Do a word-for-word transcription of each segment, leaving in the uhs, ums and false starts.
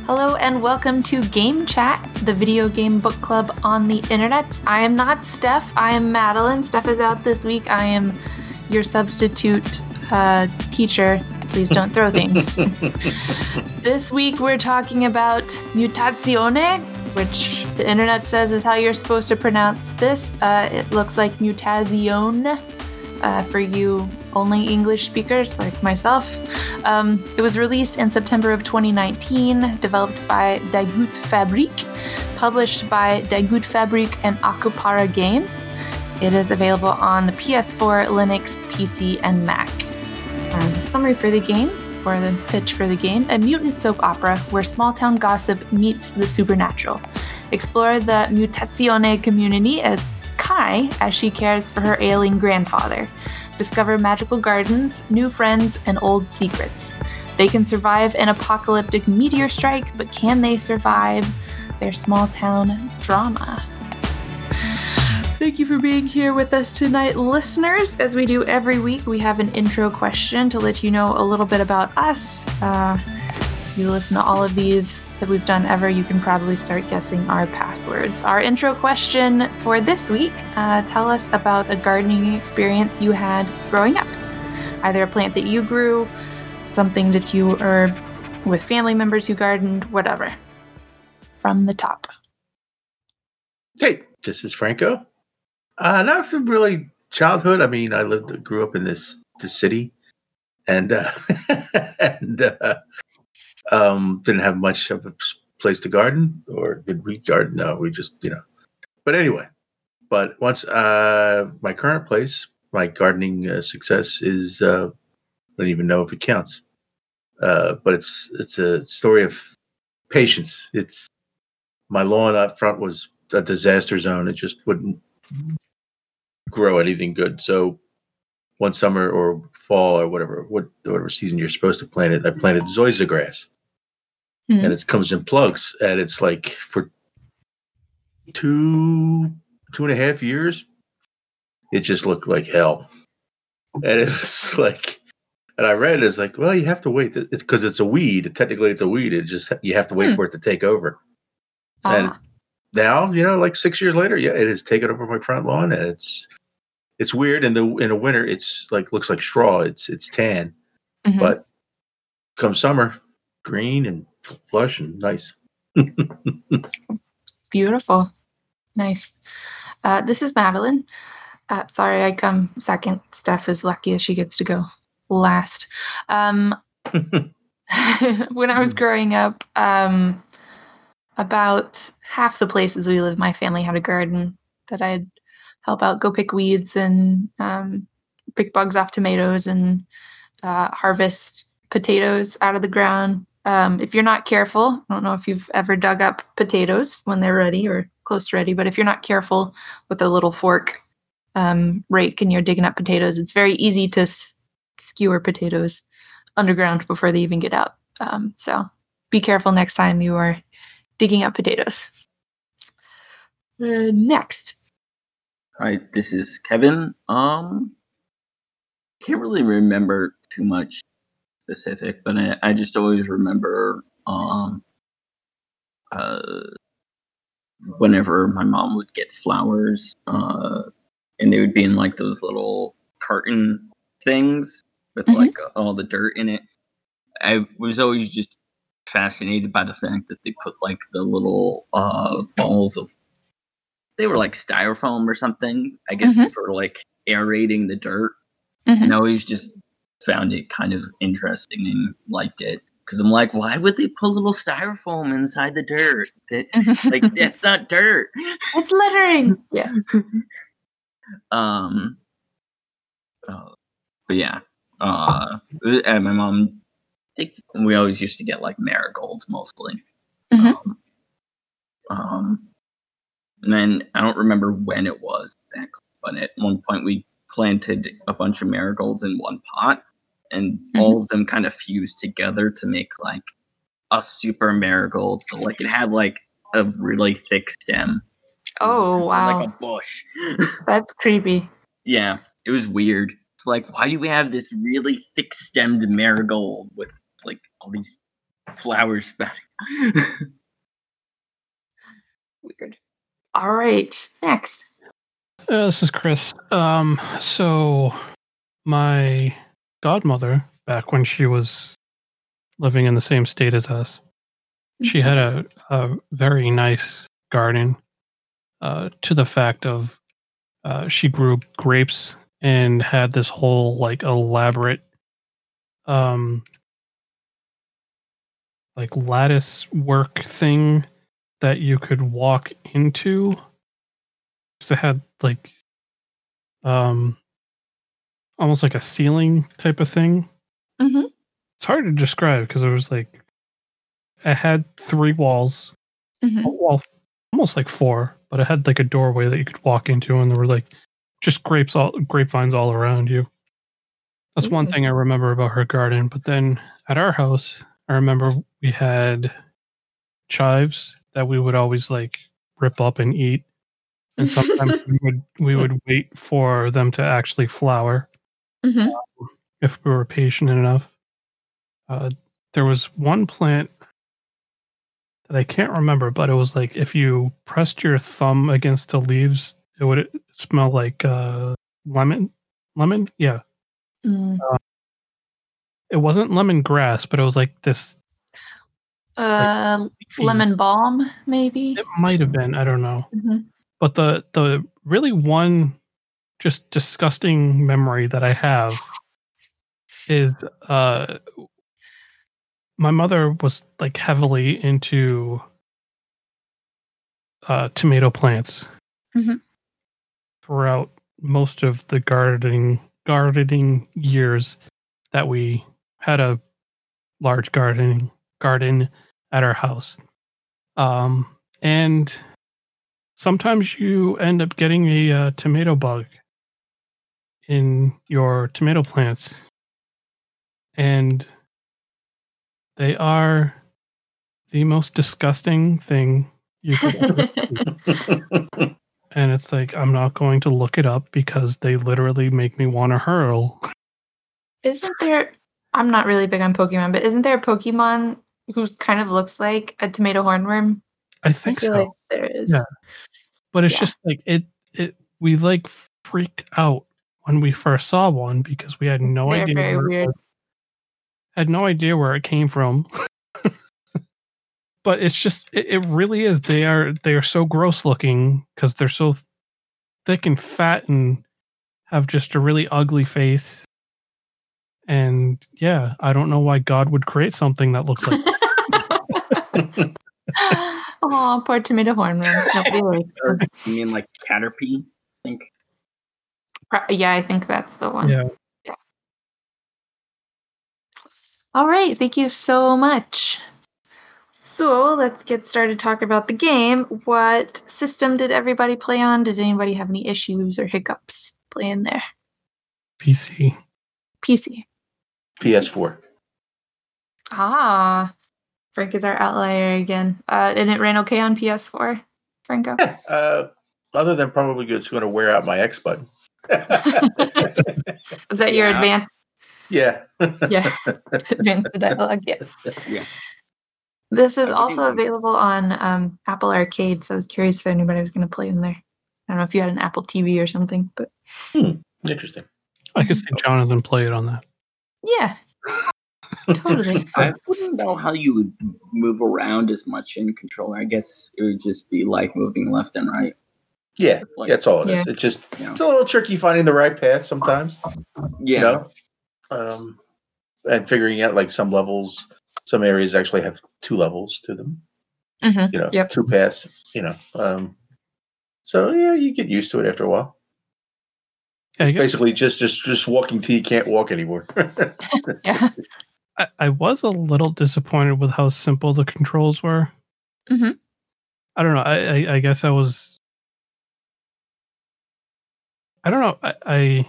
Hello and welcome to Game Chat, the video game book club on the internet. I am not Steph, I am Madeline. Steph is out this week. I am your substitute uh, teacher. Please don't throw things. This week we're talking about Mutazione, which the internet says is how you're supposed to pronounce this. Uh, it looks like Mutazione uh, for you only English speakers like myself. Um, it was released in September of twenty nineteen, developed by Die Gute Fabrik, published by Die Gute Fabrik and Akupara Games. It is available on the P S four, Linux, P C, and Mac. Uh, the summary for the game, or the pitch for the game: a mutant soap opera where small-town gossip meets the supernatural. Explore the Mutazione community as Kai as she cares for her ailing grandfather. Discover magical gardens, new friends, and old secrets. They can survive an apocalyptic meteor strike, but can they survive their small town drama? Thank you for being here with us tonight, listeners. As we do every week, we have an intro question to let you know a little bit about us. Uh, if you listen to all of these that we've done ever, you can probably start guessing our passwords. Our intro question for this week, uh, tell us about a gardening experience you had growing up. Either a plant that you grew, something that you, or with family members who gardened, whatever. From the top. Hey, this is Franco. Uh, not from really childhood. I mean, I lived, grew up in this, this city, and uh, and uh, um, didn't have much of a place to garden. Or did we garden? No, we just, you know. But anyway, but once uh, my current place, my gardening uh, success is uh, I don't even know if it counts. Uh, but it's it's a story of patience. It's my lawn up front was a disaster zone. It just wouldn't grow anything good. So one summer or fall or whatever, what whatever season you're supposed to plant it, I planted zoysia grass, mm-hmm. and it comes in plugs, and it's like for two two and a half years, it just looked like hell, and it's like, and I read it, it's like, well, you have to wait because it's, it's a weed. Technically, it's a weed. It just you have to wait hmm. for it to take over, ah. and now, you know, like six years later, yeah, it has taken over my front lawn, and it's it's weird. In the in the winter, it's like looks like straw. It's it's tan, mm-hmm. but come summer, green and lush and nice. Beautiful, nice. Uh, this is Madeline. Uh, sorry, I come second. Steph is lucky as she gets to go last. Um, when I was growing up, um, about half the places we lived, my family had a garden that I'd help out, go pick weeds and um, pick bugs off tomatoes and uh, harvest potatoes out of the ground. Um, if you're not careful, I don't know if you've ever dug up potatoes when they're ready or close to ready, but if you're not careful with a little fork um, rake and you're digging up potatoes, it's very easy to s- skewer potatoes underground before they even get out. Um, so be careful next time you are digging up potatoes. Uh, next. Hi, this is Kevin. Um, can't really remember too much specific, but I, I just always remember um, uh, whenever my mom would get flowers, uh, and they would be in like those little carton things with mm-hmm. like all the dirt in it. I was always just fascinated by the fact that they put like the little uh, balls of, they were like styrofoam or something, I guess, mm-hmm. for like aerating the dirt. Mm-hmm. And I always just found it kind of interesting and liked it because I'm like, why would they put little styrofoam inside the dirt? That like that's not dirt. It's littering. Yeah. um. Uh, but yeah. Uh. And my mom. I think we always used to get like marigolds mostly. Mm-hmm. Um, um, and then I don't remember when it was exactly, but at one point we planted a bunch of marigolds in one pot, and mm-hmm. all of them kind of fused together to make like a super marigold. So like it had like a really thick stem. Oh wow! Like a bush. That's creepy. Yeah, it was weird. It's like, why do we have this really thick-stemmed marigold with like all these flowers sprouting. Weird. All right, next. Uh, this is Chris. Um, so my godmother, back when she was living in the same state as us, she had a, a very nice garden. Uh, to the fact of uh, she grew grapes and had this whole like elaborate, um, like lattice work thing that you could walk into. So it had like um almost like a ceiling type of thing. Mm-hmm. It's hard to describe because it was like it had three walls. Mm-hmm. Well, almost like four, but it had like a doorway that you could walk into, and there were like just grapes all grapevines all around you. That's one Ooh. thing I remember about her garden. But then at our house, I remember we had chives that we would always like rip up and eat. And sometimes we would we would wait for them to actually flower Mm-hmm. if we were patient enough. Uh, there was one plant that I can't remember, but it was like if you pressed your thumb against the leaves, it would smell like uh, lemon. Lemon, yeah. Mm. Uh, it wasn't lemongrass, but it was like this. Uh, leafy- lemon balm, maybe. It might have been. I don't know. Mm-hmm. But the the really one just disgusting memory that I have is uh my mother was like heavily into uh tomato plants Mhm. throughout most of the gardening gardening years that we had a large gardening garden at our house. Um and sometimes you end up getting a uh, tomato bug in your tomato plants, and they are the most disgusting thing you could ever see. And it's like, I'm not going to look it up because they literally make me want to hurl. Isn't there? I'm not really big on Pokemon, but isn't there a Pokemon who kind of looks like a tomato hornworm? I I think feel so. like there is. Yeah. But it's Yeah. just like it it we like freaked out when we first saw one because we had no They're idea very where it weird. was. Had no idea where it came from. But it's just it, it really is. They are they are so gross looking because they're so thick and fat and have just a really ugly face. And yeah, I don't know why God would create something that looks like Oh, poor tomato hornworm. Nobody likes Or them. you mean like Caterpie? I think. Pro- Yeah, I think that's the one. yeah. All right, thank you so much. So let's get started talking about the game. What system did everybody play on? Did anybody have any issues or hiccups playing there? P C. P C. P S four. Ah, Frank is our outlier again. Uh, and it ran okay on P S four, Franco? Yeah, uh, other than probably it's going to wear out my X button. Was that your Yeah. advanced? Yeah. Yeah, advanced dialogue. Yes. Yeah. This is I also wouldn't- available on um, Apple Arcade, so I was curious if anybody was going to play in there. I don't know if you had an Apple T V or something, but Interesting. I could see Jonathan play it on that. yeah, totally. I wouldn't know how you would move around as much in controller. I guess it would just be like moving left and right. Yeah, Like- that's all it is. Yeah. It's just You know? it's a little tricky finding the right path sometimes. Yeah. You know, um, and figuring out like some levels, some areas actually have two levels to them. Mhm. You know, Yep. two paths. You know, um, so yeah, you get used to it after a while. Yeah, I, guess Basically, just just just walking till you can't walk anymore. Yeah. I, I was a little disappointed with how simple the controls were. Mhm. I don't know. I, I, I guess I was. I don't know. I, I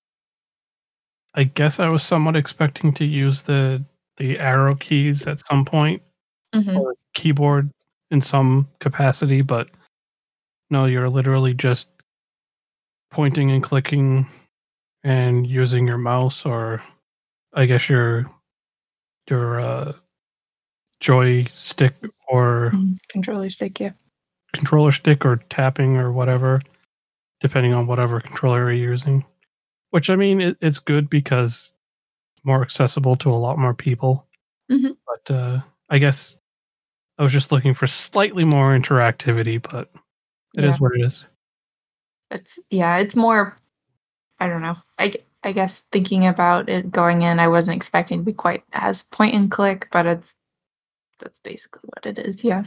I guess I was somewhat expecting to use the the arrow keys at some point, Mhm. or keyboard in some capacity, but no, you're literally just pointing and clicking and using your mouse, or I guess your your uh, joystick or Mm, controller stick, yeah. controller stick or tapping or whatever, depending on whatever controller you're using. Which, I mean, it, it's good because it's more accessible to a lot more people. Mhm. But uh, I guess I was just looking for slightly more interactivity, but it Yeah. is what it is. It's yeah, it's more. I don't know. I, g- I guess thinking about it going in, I wasn't expecting to be quite as point and click, but it's that's basically what it is. Yeah.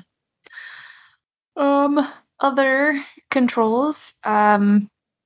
Um. Other controls. Um.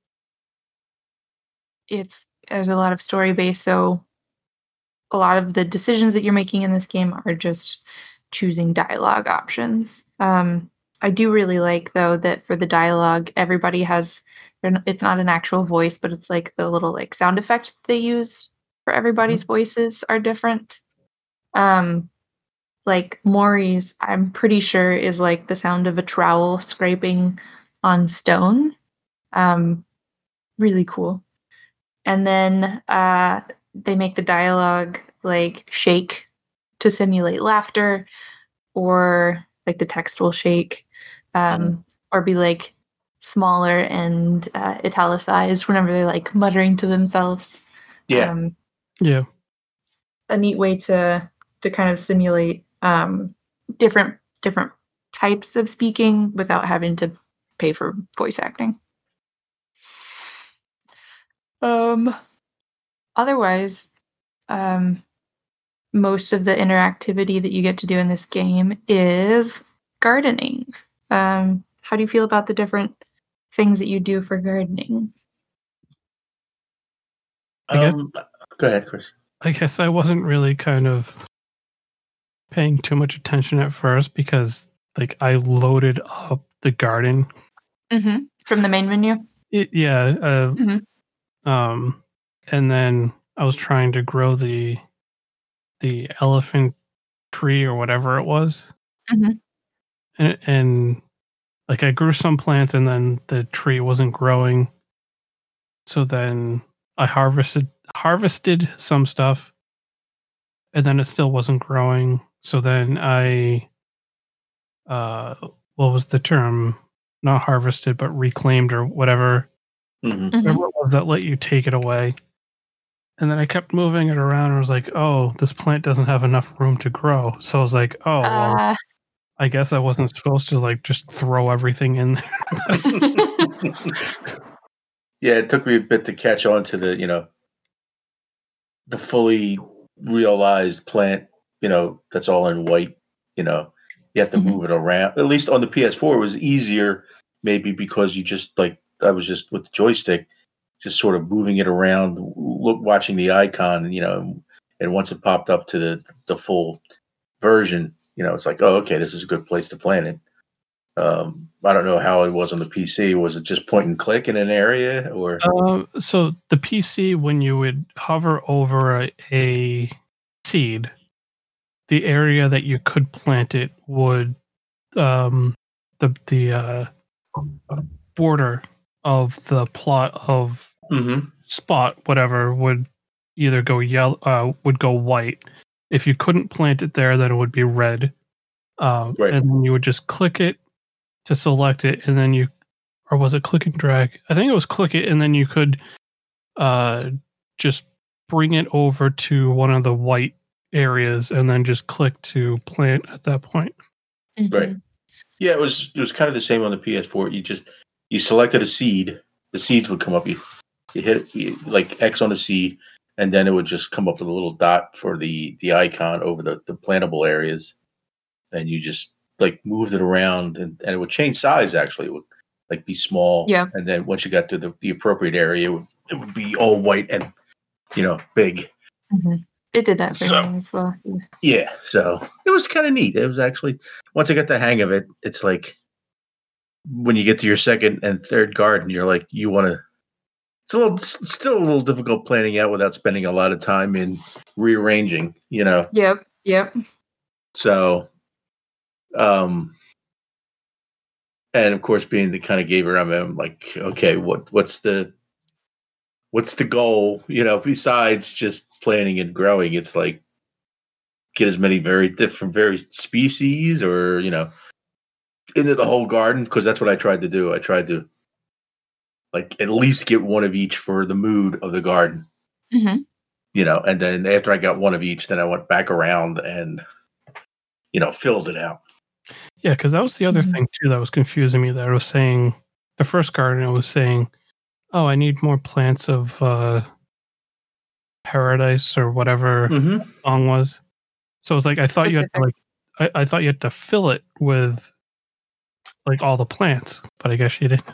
It's there's a lot of story based, so a lot of the decisions that you're making in this game are just choosing dialogue options. Um, I do really like though that for the dialogue, everybody has. they're n- It's not an actual voice, but it's like the little like sound effect they use for everybody's voices are different. Um, like Maury's, I'm pretty sure is like the sound of a trowel scraping on stone. Um, really cool. And then uh, they make the dialogue like shake to simulate laughter, or like the text will shake, um, or be like smaller and uh, italicized whenever they're like muttering to themselves. Yeah. Um, Yeah. a neat way to to kind of simulate um, different different types of speaking without having to pay for voice acting. Um, otherwise, um, most of the interactivity that you get to do in this game is gardening. Um, how do you feel about the different things that you do for gardening? I guess Um, go ahead, Chris. I guess I wasn't really kind of paying too much attention at first because like I loaded up the garden. Mm-hmm. From the main menu? It, yeah, uh, Mhm. um, and then I was trying to grow the the elephant tree or whatever it was, Mhm. and and like I grew some plants and then the tree wasn't growing. So then I harvested harvested some stuff and then it still wasn't growing. So then I uh what was the term? Not harvested but reclaimed or whatever. Mhm. Mhm. Whatever it was that let you take it away. And then I kept moving it around and I was like, "Oh, this plant doesn't have enough room to grow." So I was like, "Oh, well, Uh, I guess I wasn't supposed to like just throw everything in there." Yeah, it took me a bit to catch on to the, you know, the fully realized plant, you know, that's all in white, you know. You have to Mhm. move it around. At least on the P S four, it was easier, maybe because you just like I was just with the joystick, just sort of moving it around, look, watching the icon, you know, and once it popped up to the the full version, you know, it's like, oh, okay, this is a good place to plant it. Um, I don't know how it was on the P C. Was it just point and click in an area, or Um, so the P C, when you would hover over a, a seed, the area that you could plant it would um, the the uh, border of the plot of Mhm. spot whatever would either go yellow uh, would go white. If you couldn't plant it there, then it would be red. Um, Right. and then you would just click it to select it, and then you or was it click and drag? I think it was click it, and then you could uh, just bring it over to one of the white areas and then just click to plant at that point. Right. Mhm. Yeah, it was it was kind of the same on the P S four. You just you selected a seed, the seeds would come up. You you hit you, like X on the seed, and then it would just come up with a little dot for the the icon over the the plantable areas, and you just like moved it around, and, and it would change size. Actually, it would like be small, Yeah. and then once you got to the, the appropriate area, it would, it would be all white and you know big. Mhm. It did that for So me as well. yeah, so it was kind of neat. It was actually once I got the hang of it, it's like when you get to your second and third garden, you're like, you want to. It's a little, it's still a little difficult planning out without spending a lot of time in rearranging, you know. Yep. Yep. So, um, and of course, being the kind of gamer I'm, I'm like, okay, what, what's the, what's the goal, you know, besides just planning and growing? It's like, get as many very different, very species, or you know, into the whole garden, because that's what I tried to do. I tried to like at least get one of each for the mood of the garden. Mm-hmm. You know, and then after I got one of each, then I went back around and you know filled it out. Yeah, because that was the other Mhm. thing too that was confusing me. That I was saying the first garden, I was saying, "Oh, I need more plants of uh, paradise or whatever Mm-hmm. the song was." So it's like I thought you had to Specific. like I, I thought you had to fill it with like all the plants, but I guess you didn't.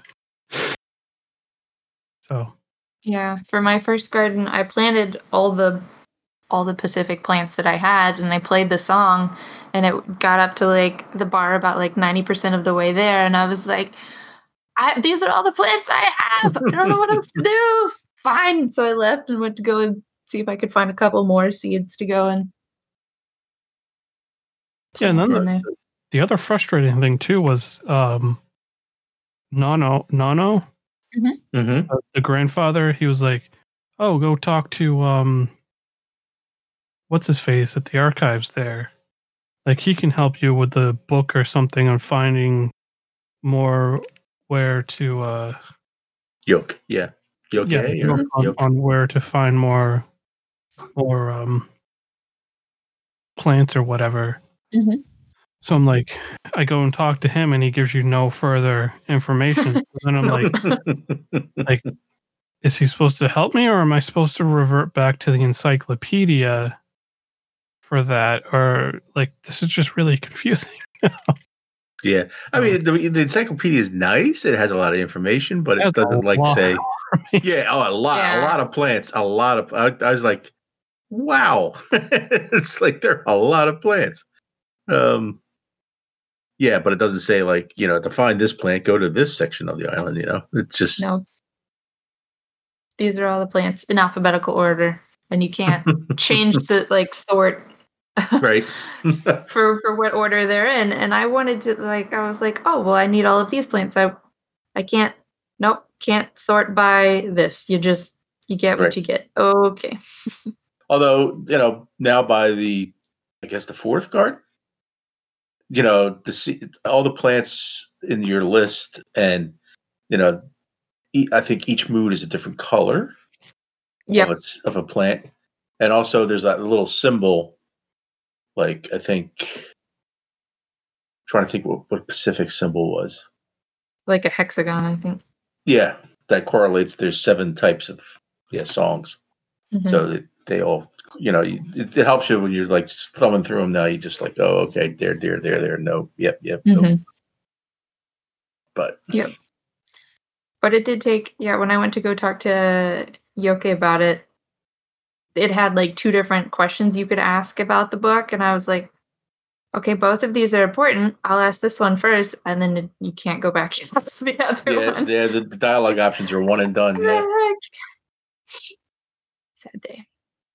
So Yeah, for my first garden, I planted all the all the Pacific plants that I had, and I played the song, and it got up to like the bar about like ninety percent of the way there, and I was like, I, these are all the plants I have. I don't know what else to do. Fine. So I left and went to go and see if I could find a couple more seeds to go and yeah, and plant then in the, there. the other frustrating thing too was um, Nono Nono, Mm-hmm. uh, the grandfather. He was like, "Oh, go talk to um, what's his face at the archives there. Like he can help you with the book or something on finding more where to uh Yoke, yeah, yoke, yeah or look on, yoke. on where to find more more um plants or whatever." Mhm. So I'm like, I go and talk to him, and he gives you no further information. And then I'm like, like, is he supposed to help me, or am I supposed to revert back to the encyclopedia for that? Or like, this is just really confusing. Yeah, I mean the, the encyclopedia is nice. It has a lot of information, but It has it doesn't a like lot say, of information. yeah, oh, a lot, a Yeah. lot of plants, a lot of. I, I was like, wow, it's like there are a lot of plants. Um, yeah, but it doesn't say like you know to find this plant, go to this section of the island. You know, it's just No, these are all the plants in alphabetical order, and you can't change the like sort right. for for what order they're in. And I wanted to like I was like, oh well, I need all of these plants. I I can't. Nope, can't sort by this. You just you get what Right. you get. Okay. Although you know now by the, I guess the fourth card, you know the se- all the plants in your list, and you know e- I think each mood is a different color of Yep. a, of a plant, and also there's that little symbol. Like I think, trying to think what what Pacific symbol was. Like a hexagon, I think. Yeah, that correlates. There's seven types of yeah songs, Mhm. so they, they all you know you, it, it helps you when you're like thumbing through them. Now you just like, oh okay, there, there, there, there. No, yep, yep, nope. Mhm. But Yep. But it did take, yeah, when I went to go talk to Yoke about it, it had like two different questions you could ask about the book. And I was like, okay, both of these are important. I'll ask this one first. And then it- you can't go back and ask the other yeah, one. yeah, the, the dialogue options are one and done. What Yeah, the heck? Sad day.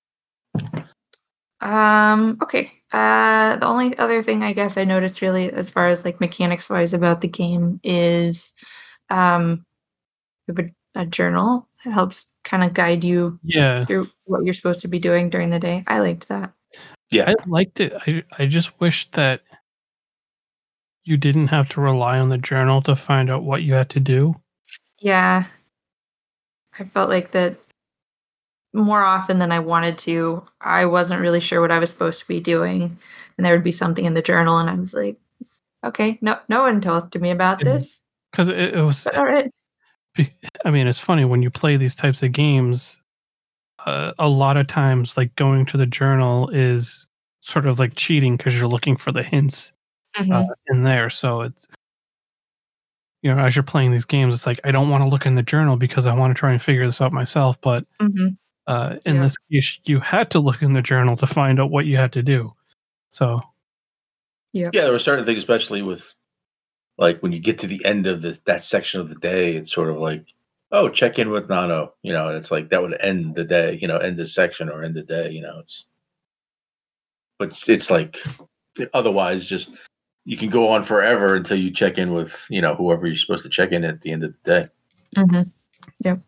Um, okay. Uh, the only other thing I guess I noticed really as far as like mechanics wise about the game is um we have a, a journal that helps kind of guide you Yeah, through what you're supposed to be doing during the day. I liked that. yeah, I liked it. I I just wish that you didn't have to rely on the journal to find out what you had to do. Yeah. I felt like that more often than I wanted to. I wasn't really sure what I was supposed to be doing, and there would be something in the journal, and I was like, okay, no, no one talked me about this, Because it, it was, but all right. I mean, it's funny when you play these types of games. Uh, a lot of times, like going to the journal is sort of like cheating because you're looking for the hints Mhm. uh, in there. So it's, you know, as you're playing these games, it's like I don't want to look in the journal because I want to try and figure this out myself. But Mhm. uh, in Yeah. this case, you had to look in the journal to find out what you had to do. So Yep. yeah. There were certain things, especially with like when you get to the end of this that section of the day, it's sort of like, oh, check in with Nano, you know, and it's like that would end the day, you know, end the section or end the day, you know. It's but it's like otherwise just you can go on forever until you check in with, you know, whoever you're supposed to check in at the end of the day. Mhm. Yep.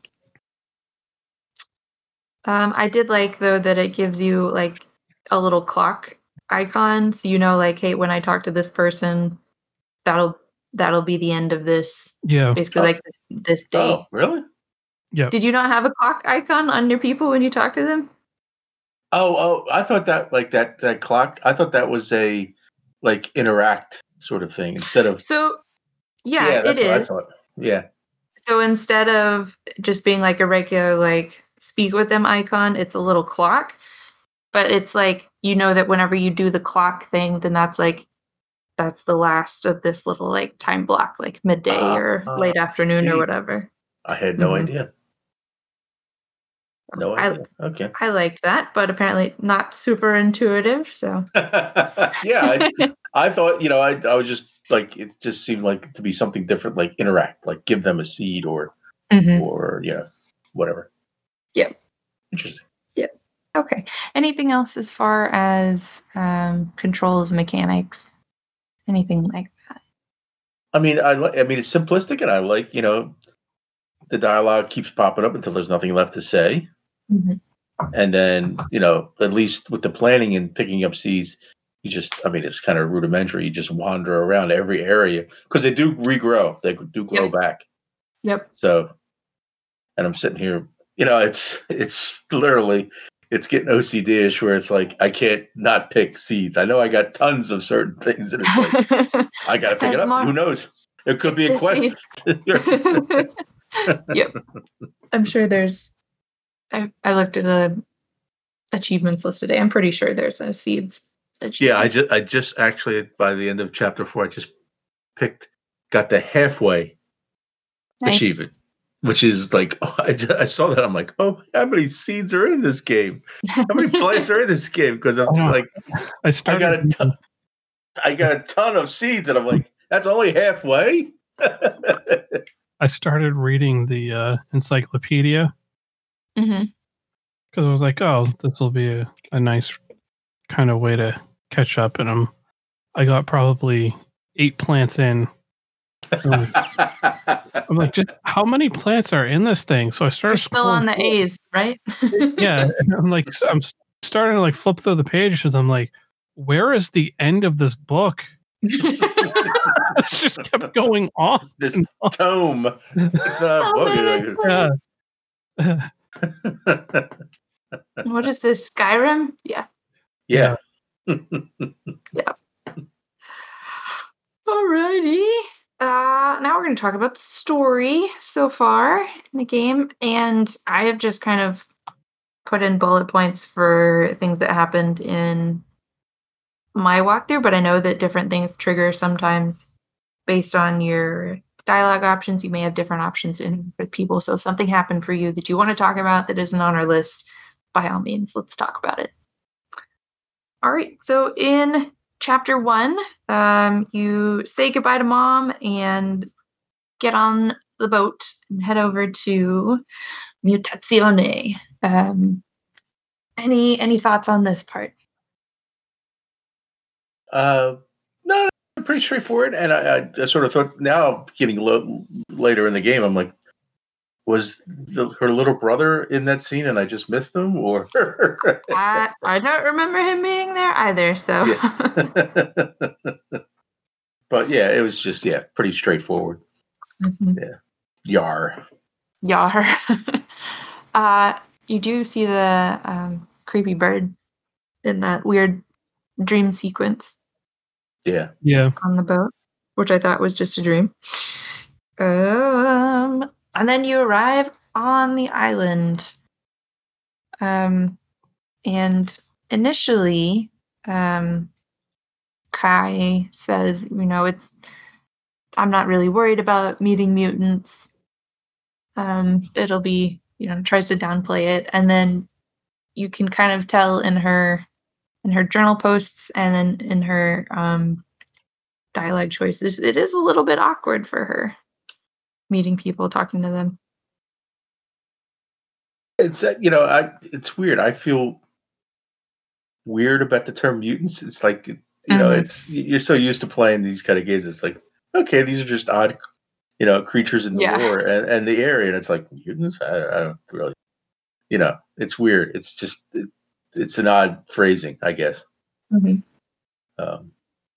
Um, I did like though that it gives you like a little clock icon, so you know, like, hey, when I talk to this person, that'll that'll be the end of this. Yeah. Basically, Oh. like this, this day. Oh, really? Yeah. Did you not have a clock icon on your people when you talk to them? Oh, oh, I thought that like that that clock. I thought that was a like interact sort of thing instead of. So, yeah, Yeah, it that's what I is. thought. Yeah. So instead of just being like a regular like speak with them icon, it's a little clock. But it's like you know that whenever you do the clock thing, then that's like that's the last of this little like time block, like midday Uh, or uh, late afternoon or see. whatever. I had no Mhm. idea. No I idea. Okay. I liked that, but apparently not super intuitive. So Yeah, I, I thought you know I I was just like it just seemed like to be something different, like interact, like give them a seed or Mhm. or yeah, whatever. Yep. Interesting. Okay. Anything else as far as um, controls, mechanics, anything like that? I mean, I like. I mean, it's simplistic, and I like you know the dialogue keeps popping up until there's nothing left to say. Mhm. And then, you know, at least with the planning and picking up seeds, you just, I mean, it's kind of rudimentary. You just wander around every area because they do regrow. They do grow Yep. back. Yep. So, and I'm sitting here, you know, it's, it's literally, it's getting O C D-ish where it's like, I can't not pick seeds. I know I got tons of certain things and it's like, I got to pick There's it up. more. Who knows? It could be a This quest. Yep. I'm sure there's. I, I looked at a achievements list today. I'm pretty sure there's a seeds achievement. Yeah, I just, I just actually, by the end of chapter four, I just picked, got the halfway Nice. achievement, which is like, oh, I, just, I saw that. I'm like, oh, how many seeds are in this game? How many plants are in this game? Because I'm Oh, like, I I started. got a ton, I got a ton of seeds, and I'm like, that's only halfway. I started reading the uh, encyclopedia hmm because I was like, "Oh, this will be a, a nice kind of way to catch up." And I'm, I got probably eight plants in. I'm like, just how many plants are in this thing? So I You're started still on the scrolling through it. A's, right? Yeah, and I'm like, so I'm s- starting to like flip through the pages. I'm like, where is the end of this book? It just kept going on. This and on. tome, it's not a How book. many it's Yeah. like- What is this? Skyrim? Yeah. yeah. Alrighty. Uh, now we're going to talk about the story so far in the game, and I have just kind of put in bullet points for things that happened in my walkthrough, but I know that different things trigger sometimes based on your dialogue options. You may have different options in for people. So if something happened for you that you want to talk about that isn't on our list, by all means, let's talk about it. All right. So in chapter one, um, you say goodbye to mom and get on the boat and head over to Mutazione. Um, any any thoughts on this part? Uh, no, pretty straightforward. And I, I, I sort of thought now, getting lo- later in the game, I'm like, was the, her little brother in that scene, and I just missed him, or? I I don't remember him being there either. So But yeah, it was just yeah, pretty straightforward. Mhm. Yeah, Yar. Yar. uh, you do see the um, creepy bird in that weird dream sequence Yeah. Yeah. on the boat, which I thought was just a dream. Um, and then you arrive on the island. Um, and initially, um, Kai says, you know, it's, I'm not really worried about meeting mutants. Um, it'll be, you know, tries to downplay it. And then you can kind of tell in her, in her journal posts and then in her, um, dialogue choices, it is a little bit awkward for her meeting people, talking to them. It's uh, you know, I it's weird. I feel weird about the term mutants. It's like you know, Mhm. it's you're so used to playing these kind of games. It's like okay, these are just odd, you know, creatures in the Yeah. lore and, and the area, and it's like mutants. I, I don't really, you know, it's weird. It's just it, it's an odd phrasing, I guess. Mhm. Um,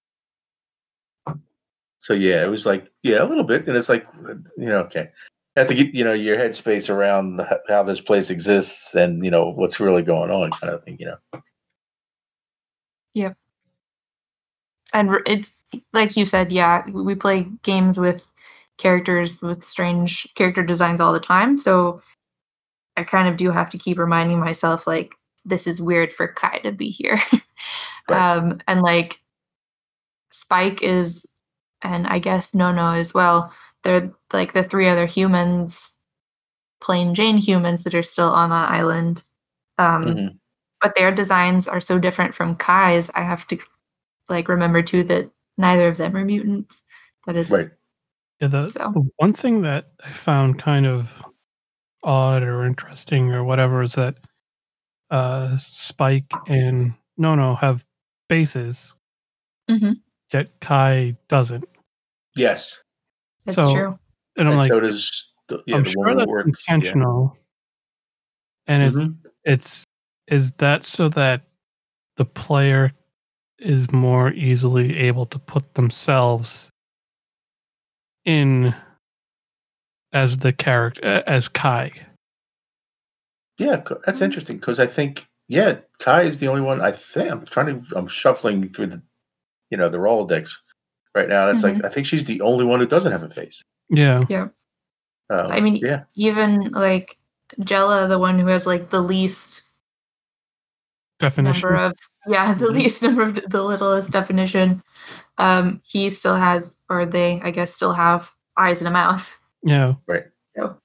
so yeah, it was like yeah, a little bit, and it's like you know, okay, you have to get you know your headspace around the, how this place exists and you know what's really going on, kind of thing, you know. Yep. And r- it's like you said, yeah, we play games with characters with strange character designs all the time. So I kind of do have to keep reminding myself, like, this is weird for Kai to be here. Right. um, and like Spike is, and I guess Nono as well. They're like the three other humans, plain Jane humans that are still on the island. Um, Mm-hmm. but their designs are so different from Kai's. I have to like remember too that neither of them are mutants. That is Right. Yeah, the, so. the one thing that I found kind of odd or interesting or whatever is that uh, Spike and Nono have bases, Mhm. yet Kai doesn't. Yes. That's so, true. and I'm And like, so does the, yeah I'm the sure woman who that's works. Yeah. intentional. And it's Mhm. it's is that so that the player is more easily able to put themselves in as the character as Kai. Yeah, co- that's Mm. interesting because I think yeah, Kai is the only one. I think I'm trying to. I'm shuffling through the you know the Rolodex right now. And it's Mhm. like I think she's the only one who doesn't have a face. Yeah. Yeah. I Um, mean, yeah. even like Jella, the one who has like the least Definition. number of yeah, the Mhm. least number of the littlest definition. Um, he still has, or they, I guess, still have eyes and a mouth. Yeah. Right. So.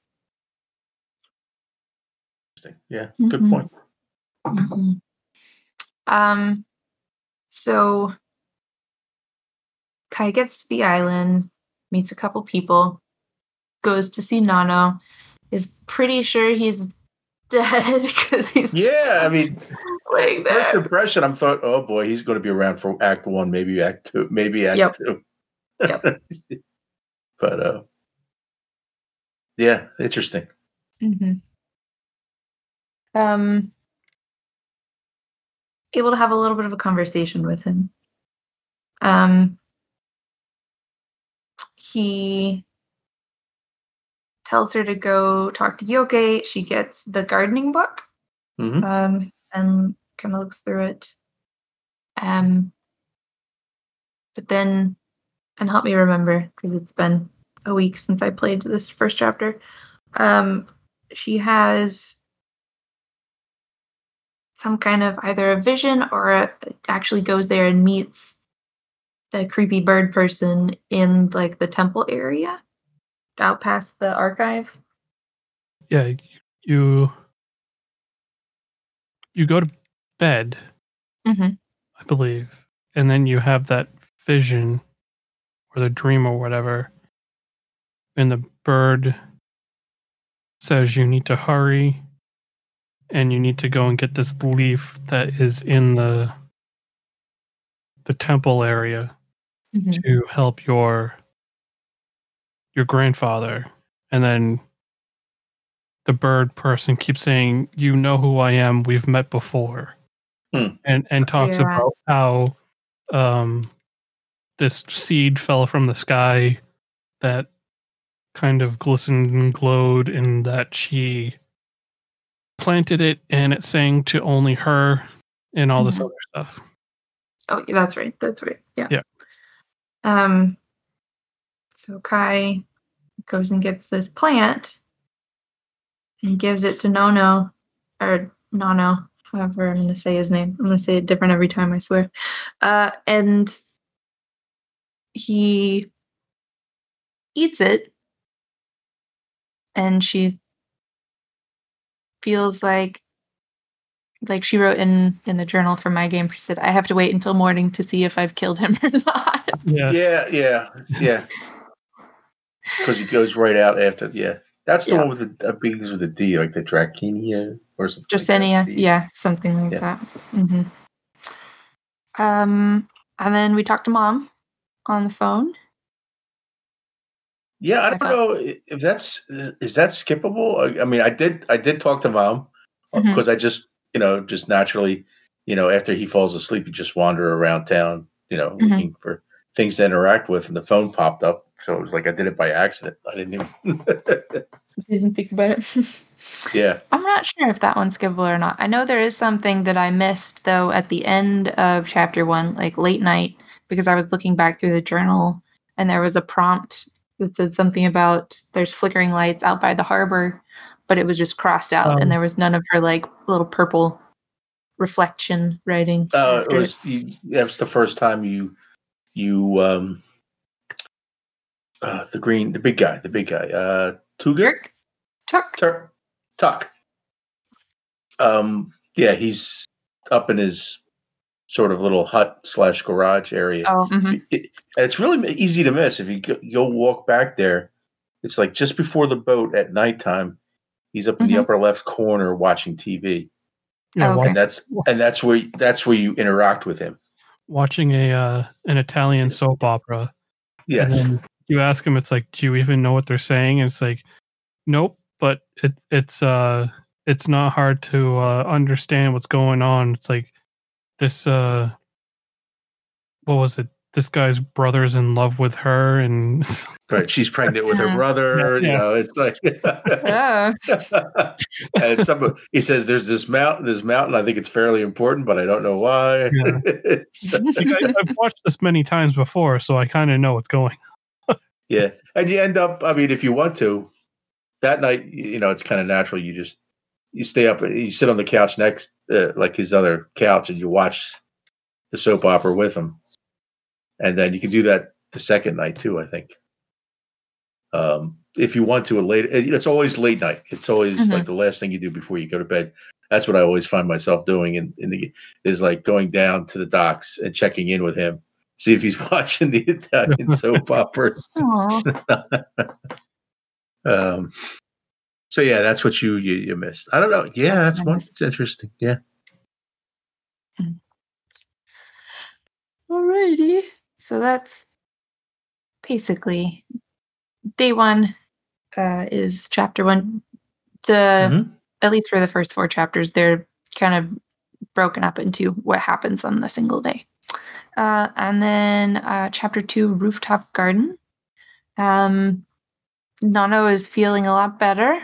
Interesting. Yeah. Good Mhm. point. Mhm. Um. So Kai gets to the island, meets a couple people, goes to see Nano, is pretty sure he's dead because he's Yeah. I mean, laying first there. impression, I'm thought, oh boy, he's going to be around for Act One, maybe Act Two, maybe Act Yep. Two. Yep. But uh, yeah, interesting. Mm-hmm. Um, able to have a little bit of a conversation with him. Um, he tells her to go talk to Yoke. She gets the gardening book, hmm um, and kind of looks through it. Um, but then, and help me remember because it's been a week since I played this first chapter. Um, she has some kind of either a vision or a, actually goes there and meets the creepy bird person in like the temple area out past the archive. Yeah. You you go to bed, Mm-hmm. I believe, and then you have that vision or the dream or whatever, and the bird says you need to hurry and you need to go and get this leaf that is in the the temple area Mm-hmm. to help your your grandfather. And then the bird person keeps saying, you know who I am, we've met before. Hmm. And and talks Yeah. about how um this seed fell from the sky that kind of glistened and glowed, and that she planted it and it sang to only her and all this Mhm. other stuff. Oh, yeah, that's right. That's right. Yeah. Yeah. Um. So Kai goes and gets this plant and gives it to Nono, or Nono, however I'm going to say his name. I'm going to say it different every time, I swear. Uh, and he eats it, and she feels like, like she wrote in in the journal for my game. She said, "I have to wait until morning to see if I've killed him or not." Yeah. Yeah, yeah, yeah. Because he goes right out after. Yeah, that's the Yeah. one with the uh, begins with a D, like the Dracaenia or something. Dracenia, Like that. See? yeah, something like Yeah. that. hmm Um, and then we talked to Mom on the phone. Yeah, I I don't thought, know i- if that's is that skippable. I, I mean, I did I did talk to Mom Mhm. because I just you know just naturally you know after he falls asleep, you just wander around town you know, Mhm. looking for things to interact with, and the phone popped up. So it was like I did it by accident. I didn't even. Didn't think about it. Yeah. I'm not sure if that one's skippable or not. I know there is something that I missed though at the end of chapter one, like late night, because I was looking back through the journal and there was a prompt that said something about there's flickering lights out by the harbor, but it was just crossed out Um, and there was none of her like little purple reflection writing Uh, it after it. was. You, that was the first time you you um uh, the green the big guy the big guy uh Tuga Turk? Tuck? Tur- Tuck. Um. Yeah, he's up in his sort of little hut slash garage area. Oh, mhm. It- it- and it's really easy to miss if you go, go walk back there. It's like just before the boat at nighttime. He's up in the Mhm. upper left corner watching T V, yeah, Oh, wa- okay. and that's and that's where that's where you interact with him. watching a uh, an Italian soap opera, Yes, and then you ask him, it's like, do you even know what they're saying? And it's like, nope, but it it's uh it's not hard to uh, understand what's going on. It's like this uh what was it? This guy's brother's in love with her, and right. She's pregnant with her Mhm. brother. Yeah, You yeah. know, it's like. Oh. And some he says there's this mountain, this mountain. I think it's fairly important, but I don't know why. Yeah. Like, I, I've watched this many times before, so I kind of know what's going. Yeah, and you end up. I mean, if you want to, that night, you know, it's kind of natural. You just you stay up, you sit on the couch next, uh, like his other couch, and you watch the soap opera with him. And then you can do that the second night too. I think. Um, if you want to, a late, it's always late night. It's always Mhm. like the last thing you do before you go to bed. That's what I always find myself doing, in, in the is like going down to the docks and checking in with him, see if he's watching the Italian soap operas. Aw. Um, so yeah, that's what you, you you missed. I don't know. Yeah, that's one. It's interesting. Yeah. Alrighty. So that's basically day one uh, is chapter one. The Mhm. At least for the first four chapters, they're kind of broken up into what happens on the single day. Uh, and then uh, chapter two, rooftop garden. Um, Nano is feeling a lot better,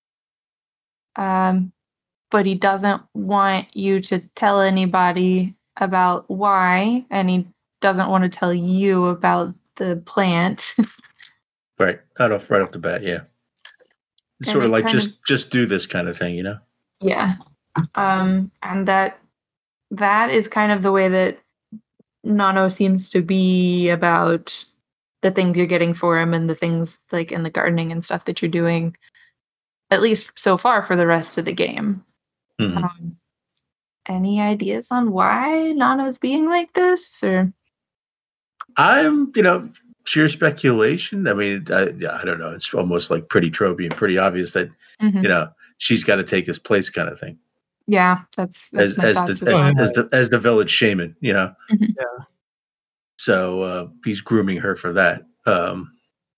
um, but he doesn't want you to tell anybody about why, and he doesn't want to tell you about the plant. Right. Right off right off the bat. Yeah. It's And sort of it like kind of- just just do this kind of thing, you know. Yeah. Um, and that that is kind of the way that Nano seems to be about the things you're getting for him and the things like in the gardening and stuff that you're doing, at least so far for the rest of the game. Mhm. Um, any ideas on why Nano's being like this? Or I'm, you know, sheer speculation. I mean, I, I don't know. It's almost like pretty tropey and pretty obvious that Mhm. you know she's got to take his place, kind of thing. yeah, that's that's As my as thoughts the as as, well. as the as the village shaman, you know. Mhm. Yeah. So uh, he's grooming her for that. Um,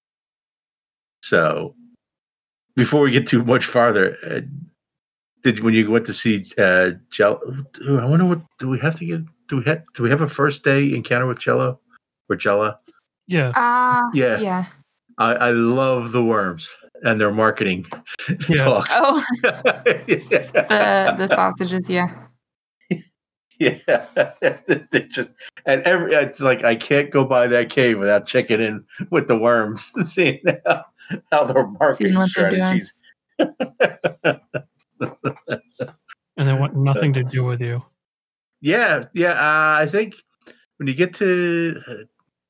so before we get too much farther, uh, did when you went to see uh, Jello? I wonder what do we have to get? Do we have do we have a first day encounter with Jello or Jella? Yeah, Ah, Yeah. yeah. I, I love the worms and their marketing Yeah. talk. Oh, yeah. the the sausages, yeah. Yeah, they just and every it's like I can't go by that cave without checking in with the worms, seeing how, how their marketing what they're doing. strategies. and they want nothing to do with you. Yeah, yeah. Uh, I think when you get to uh,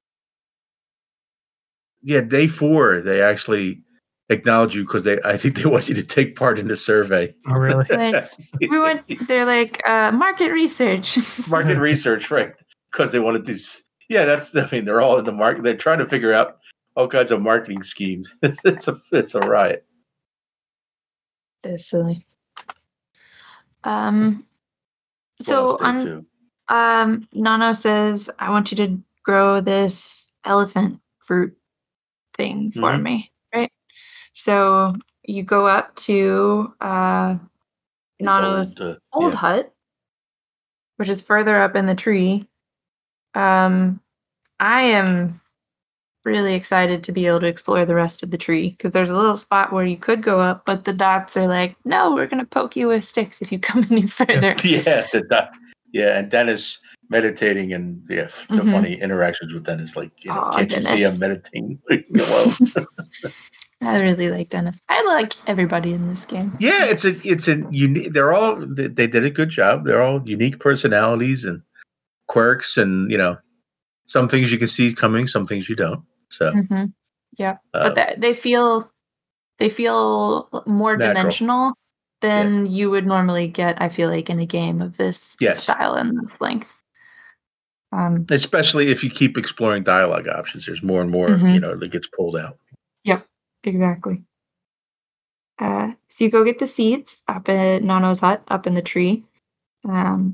yeah day four, they actually acknowledge you because they I think they want you to take part in the survey. Oh, really? Like, we went. They're like uh, market research. Market research, right? Because they want to do. s- Yeah, that's. I mean, they're all in the market. They're trying to figure out all kinds of marketing schemes. It's, it's a it's a riot. That's silly. Um. What So else day on two? um, Nano says, "I want you to grow this elephant fruit thing for Mhm. me." Right. So you go up to uh, His Nano's old, uh, old yeah. hut, which is further up in the tree, Um, I am really excited to be able to explore the rest of the tree because there's a little spot where you could go up, but the dots are like, no, we're gonna poke you with sticks if you come any further. Yeah, the, the, yeah, and Dennis meditating and yeah, the Mhm. funny interactions with Dennis, like you know, Aw, can't you see Dennis. him meditating alone? I really like Dennis. I like everybody in this game. Yeah, it's a it's a unique. They're all they, they did a good job. They're all unique personalities and quirks, and you know, some things you can see coming, some things you don't. So, hmm Yeah, uh, but they, they feel they feel more natural. dimensional than you would normally get. I feel like in a game of this Yes. style and this length. Um, Especially if you keep exploring dialogue options, there's more and more, Mhm. you know, that gets pulled out. Yep, exactly. Uh, so you go get the seeds up at Nano's hut, up in the tree. Um,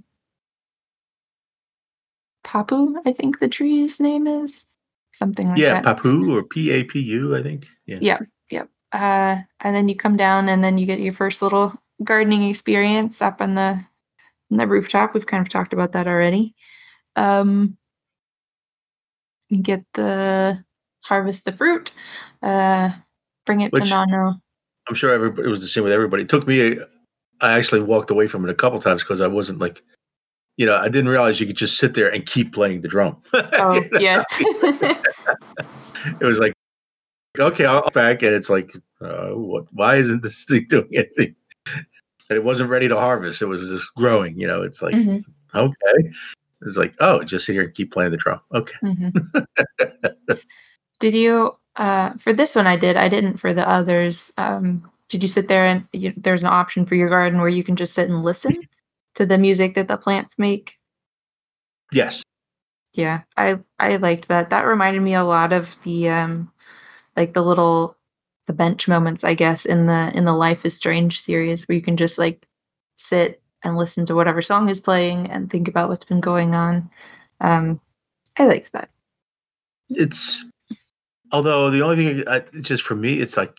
Papu, I think the tree's name is something like Yeah, that. Papu or P A P U, I think. Yeah. Yeah, yep. Uh, and then you come down, and then you get your first little gardening experience up on the on the rooftop. We've kind of talked about that already. Um, you get the harvest the fruit, uh, bring it Which- to Nano. I'm sure everybody, it was the same with everybody. It took me, a, I actually walked away from it a couple times because I wasn't like, you know, I didn't realize you could just sit there and keep playing the drum. Oh, You know? yes. It was like, okay, I'll back, and it's like, uh, what? Why isn't this thing doing anything? And it wasn't ready to harvest; it was just growing. You know, it's like, Mhm, okay, it's like, oh, just sit here and keep playing the drum. Okay, mhm. Did you, uh, for this one I did, I didn't for the others. Um, did you sit there and you, there's an option for your garden where you can just sit and listen to the music that the plants make? yes, Yeah, I I liked that. That reminded me a lot of the um like the little the bench moments, I guess, in the in the Life is Strange series where you can just like sit and listen to whatever song is playing and think about what's been going on. Um, I liked that. it's. Although the only thing, I, just for me, it's like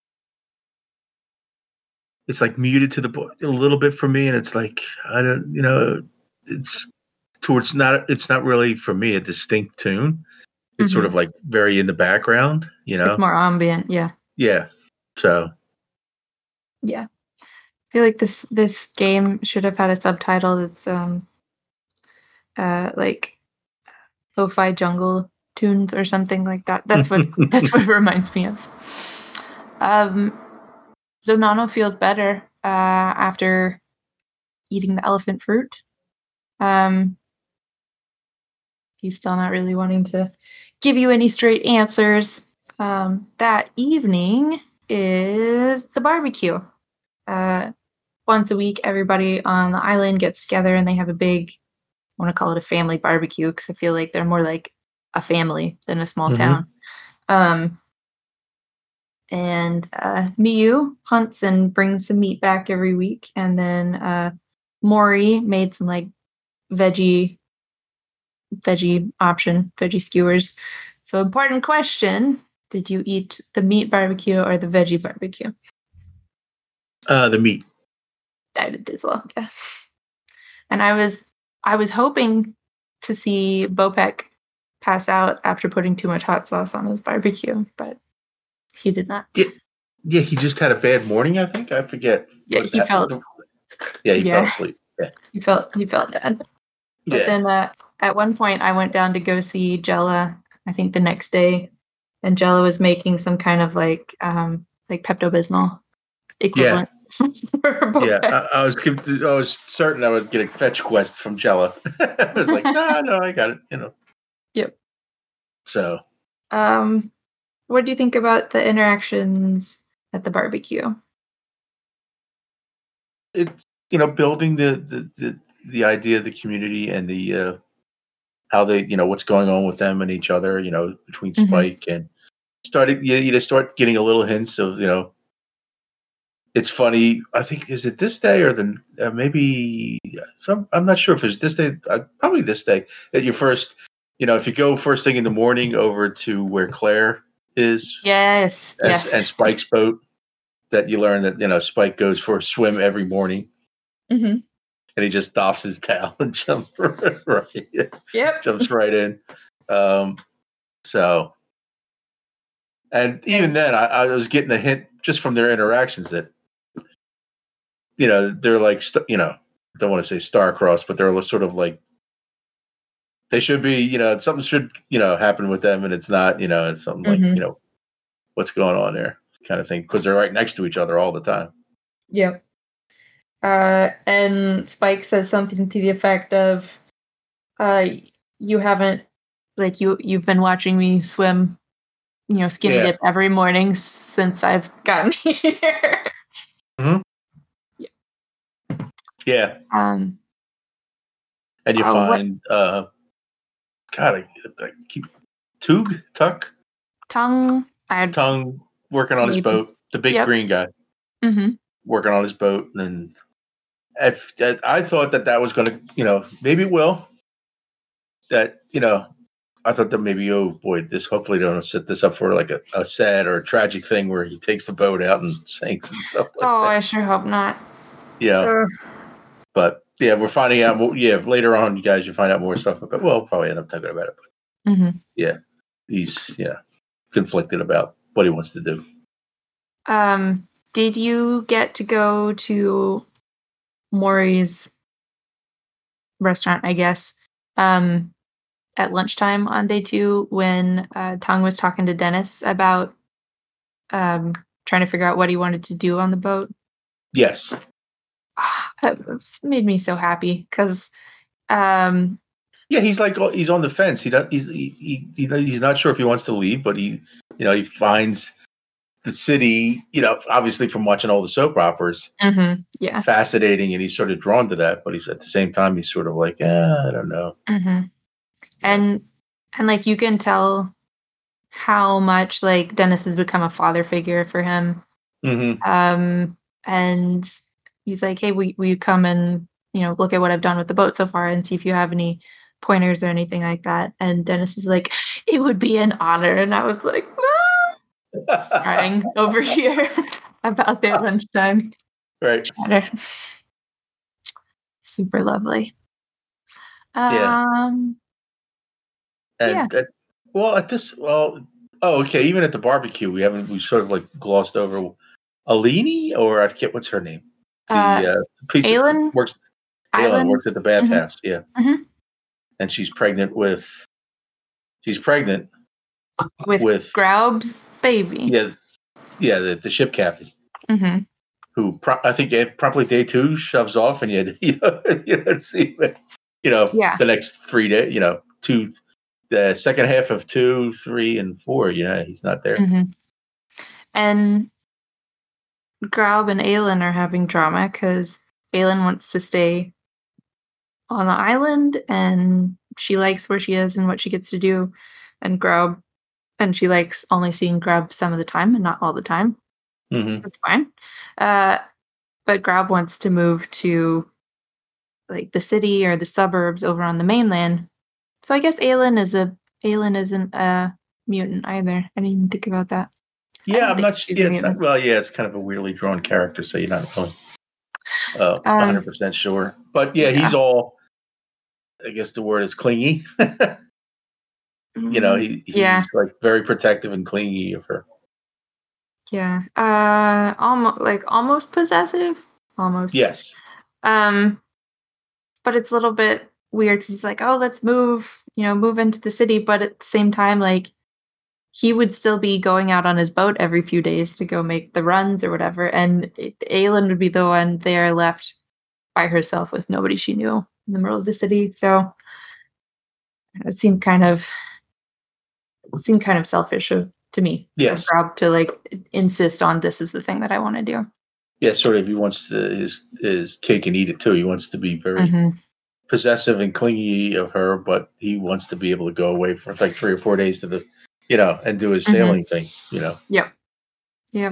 it's like muted to the bo- a little bit for me, and it's like I don't, you know, it's towards not. It's not really for me a distinct tune. It's sort Mhm. of like very in the background, you know. It's more ambient, yeah. Yeah. So Yeah. I feel like this this game should have had a subtitle that's um uh like lo-fi jungle tunes or something like that. That's what that's what it reminds me of. Um so Nano feels better uh after eating the elephant fruit. Um he's still not really wanting to give you any straight answers. Um that evening is the barbecue. Uh once a week everybody on the island gets together and they have a big I want to call it a family barbecue because I feel like they're more like a family than a small Mhm. town. Um, and uh, Miyu hunts and brings some meat back every week, and then uh, Mori made some like veggie veggie option veggie skewers. So important question: did you eat the meat barbecue or the veggie barbecue? uh, the meat. I did as well. Yeah. And I was I was hoping to see Bopek pass out after putting too much hot sauce on his barbecue, but he did not. Yeah, yeah. He just had a bad morning. I think I forget. Yeah, what he happened. felt Yeah, he yeah. fell asleep. Yeah. he felt he felt bad. But Yeah. then uh, at one point I went down to go see Jella, I think the next day, and Jella was making some kind of like um like Pepto Bismol equivalent for Yeah, Bopek. I, I was con- I was certain I would get a fetch quest from Jella. I was like, no, no, I got it. You know. Yep. So Um, what do you think about the interactions at the barbecue? it's you know building the the the, the idea of the community and the uh, how they you know what's going on with them and each other. You know between Mhm. Spike and started you, you just start getting a little hints of you know. It's funny. I think is it this day or the uh, maybe some. I'm not sure if it's this day. Uh, probably this day that you first. You know, if you go first thing in the morning over to where Claire is Yes, and, yes. and Spike's boat, that you learn that you know Spike goes for a swim every morning, Mhm. and he just doffs his towel and jumps right, Yep. jumps right in. Um, so, and even then, I, I was getting a hint just from their interactions that, you know, they're like, st- you know, don't want to say star-crossed, but they're sort of like, they should be, you know, something should, you know, happen with them, and it's not, you know, it's something like, Mhm. you know, what's going on there, kind of thing, because they're right next to each other all the time. Yep. Uh, and Spike says something to the effect of, uh, "You haven't, like you you've been watching me swim, you know, skinny Yeah. dip every morning since I've gotten here." Yeah, Um, and you Oh, what- find, uh, God, I, I keep Tug, Tuck, tongue. I. Tongue working on his Maybe. boat, the big Yep. green guy Mm-hmm. working on his boat, and if, I thought that that was going to, you know, maybe it will. That, you know, I thought that maybe, oh boy, this hopefully they don't set this up for like a, a sad or a tragic thing where he takes the boat out and sinks and stuff like Oh, that. I sure hope not. Yeah, Ugh. but yeah, we're finding out. More, yeah, later on, you guys, you find out more stuff about. Well, we'll probably end up talking about it. But Mhm. yeah, he's yeah conflicted about what he wants to do. Um, did you get to go to Maury's restaurant, I guess, um, at lunchtime on day two when uh, Tong was talking to Dennis about um, trying to figure out what he wanted to do on the boat? Yes. It made me so happy because um, Yeah, he's like he's on the fence. He does, he's he, he he's not sure if he wants to leave, but he you know he finds the city, you know, obviously from watching all the soap operas, mhm, yeah, fascinating, and he's sort of drawn to that. But he's at the same time he's sort of like, yeah, I don't know. hmm and and like you can tell how much like Dennis has become a father figure for him. Mm-hmm. Um, and he's like, "Hey, will, will you come and you know look at what I've done with the boat so far and see if you have any pointers or anything like that?" And Dennis is like, "It would be an honor," and I was like, ah! crying over here about their lunchtime Right. chatter. Super lovely. Yeah. Um, And yeah. at, well, at this, well, oh, okay. Even at the barbecue, we haven't we sort of like glossed over Alini, or I forget what's her name. The Uh, uh, piece of- Aylin? works. Aylin Island works at the bathhouse. Yeah, Mhm. and she's pregnant with. She's pregnant with, with Graub's baby. yeah, yeah, the, the ship captain. hmm Who pro- I think at probably day two shoves off, and you you know you know see you know Yeah. the next three days, you know two, the second half of two, three, and four, you know he's not there. hmm And Graub and Aelin are having drama because Aelin wants to stay on the island and she likes where she is and what she gets to do. And Graub, and she likes only seeing Graub some of the time and not all the time. Mm-hmm. That's fine. Uh, but Graub wants to move to like the city or the suburbs over on the mainland. So I guess Aelin is a Aelin isn't a mutant either. I didn't even think about that. I Yeah, don't I'm think not. she's Yeah, a it's not, mutant. well, yeah, it's kind of a weirdly drawn character, so you're not really uh, Um, one hundred percent sure. But yeah, he's yeah. all. I guess the word is clingy. you know, he he's yeah, like very protective and clingy of her. yeah. Uh, almost like almost possessive, almost. Yes. Um, but it's a little bit weird because he's like, "Oh, let's move, you know, move into the city," but at the same time, like he would still be going out on his boat every few days to go make the runs or whatever, and it, Aelin would be the one there left by herself with nobody she knew in the middle of the city. So it seemed kind of it seemed kind of selfish of, to me Yes. of Rob to like insist on this is the thing that I want to do. Yeah, sort of. He wants to his his cake and eat it too. He wants to be very Mm-hmm. possessive and clingy of her, but he wants to be able to go away for like three or four days to the, you know, and do his Mhm. sailing thing. You know. Yep. Yep.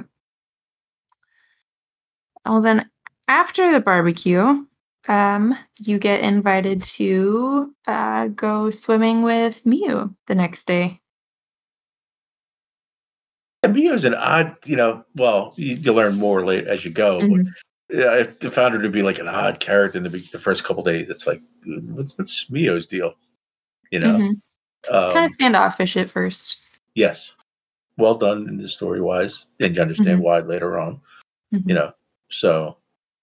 Well, then after the barbecue, um, you get invited to uh, go swimming with Miu the next day. And Mio's an odd, you know. Well, you, you learn more later as you go, Mhm. but yeah, I found her to be like an odd character in the, the first couple days. It's like, what's, what's Mio's deal? You know? Mm-hmm. Um, kind of standoffish at first. Yes. Well done in the story wise. And you understand Mhm. why later on. Mhm. You know. So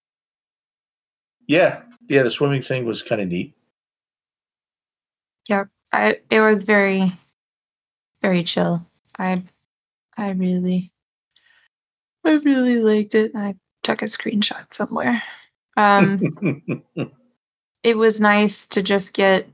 yeah. Yeah, the swimming thing was kind of neat. Yeah, I it was very, very chill. I I really I really liked it. I took a screenshot somewhere. Um, it was nice to just get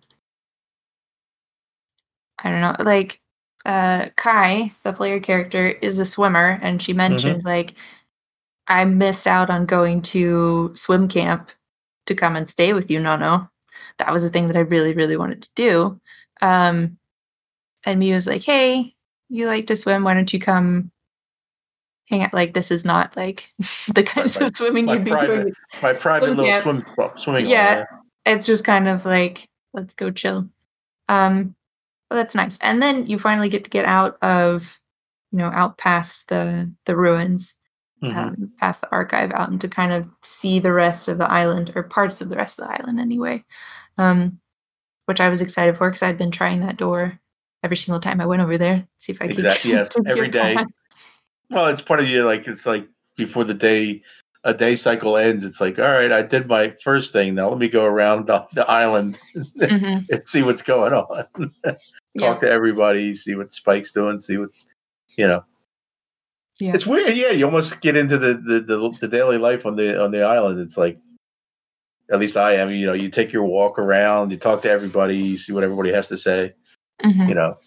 I don't know, like uh Kai, the player character, is a swimmer, and she mentioned like I missed out on going to swim camp to come and stay with you, Nono. That was a thing that I really, really wanted to do. Um, and Mia was like, "Hey, you like to swim? Why don't you come hang out?" Like, this is not like the my, kinds my, of swimming my you'd be private doing my at private swim little camp. swim swimming hole. Yeah, Yeah. it's just kind of like, let's go chill. Um, but that's nice. And then you finally get to get out of, you know, out past the the ruins, Mhm. um, past the archive, out and to kind of see the rest of the island, or parts of the rest of the island anyway. Um, which I was excited for because I'd been trying that door every single time I went over there, see if I could Exactly. Yes. could Every get day. past. Well, it's part of you. Like it's like before the day, a day cycle ends. It's like, all right, I did my first thing. Now let me go around the, the island Mhm. and see what's going on. Talk Yep. to everybody, see what Spike's doing, see what you know. Yeah. It's weird. Yeah, you almost get into the, the the the daily life on the on the island. It's like, at least I am. You know, you take your walk around, you talk to everybody, you see what everybody has to say. Mhm. You know,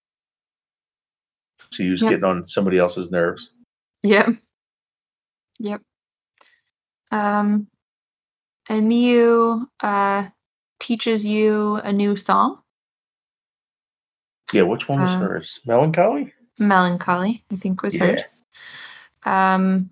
so you're just Yep. getting on somebody else's nerves. Yep. Yep. Um, and Miu uh, teaches you a new song, Yeah, which one was uh, hers? Melancholy. Melancholy, I think was Yeah. hers. Um,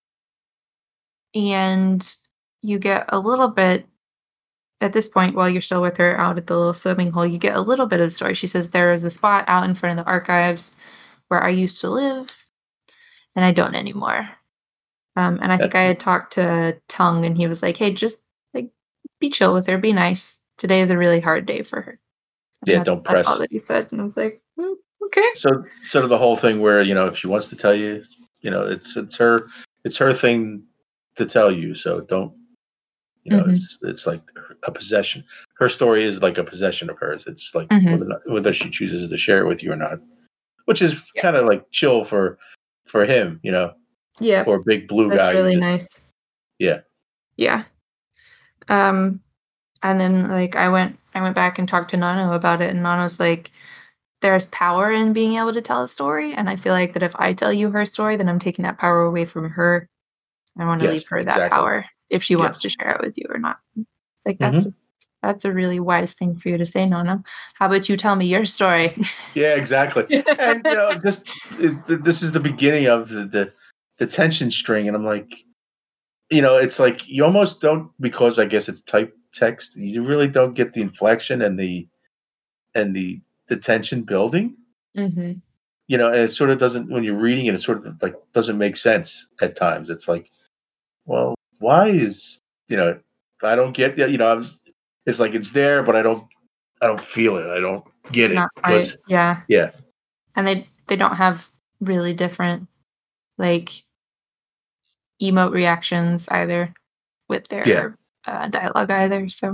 and you get a little bit at this point while you're still with her out at the little swimming hole. You get a little bit of the story. She says there is a spot out in front of the archives where I used to live, and I don't anymore. Um, and I think I That, had talked to Tung, and he was like, "Hey, just like be chill with her, be nice. Today is a really hard day for her." And yeah, that's, don't that's all press. that he said. And I was like, mm, okay. So sort of the whole thing where, you know, if she wants to tell you, you know, it's it's her it's her thing to tell you. So don't, you know, Mm-hmm. it's it's like a possession. Her story is like a possession of hers. It's like Mm-hmm. whether or not, whether she chooses to share it with you or not, which is Yeah. kind of like chill for for him, you know, Yeah, for a big blue that's guy who really just nice. yeah. Yeah. Um, and then like I went, I went back and talked to Nano about it, and Nano's like, there's power in being able to tell a story, and I feel like that if I tell you her story, then I'm taking that power away from her. I want to Yes, leave her that exactly. power if she wants Yes. to share it with you or not. Like that's Mhm. that's a really wise thing for you to say, Nano. How about you tell me your story? Yeah, exactly. And you know, just it, this is the beginning of the, the the tension string, and I'm like, you know, it's like you almost don't, because I guess it's type text. You really don't get the inflection and the and the the tension building. Mm-hmm. You know, and it sort of doesn't, when you're reading it. It sort of like doesn't make sense at times. It's like, well, why is, you know, I don't get that. You know, I'm, it's like it's there, but I don't I don't feel it. I don't get It's it not quite, because yeah. yeah. And they they don't have really different like emote reactions either with Yeah. their uh, dialogue either. So,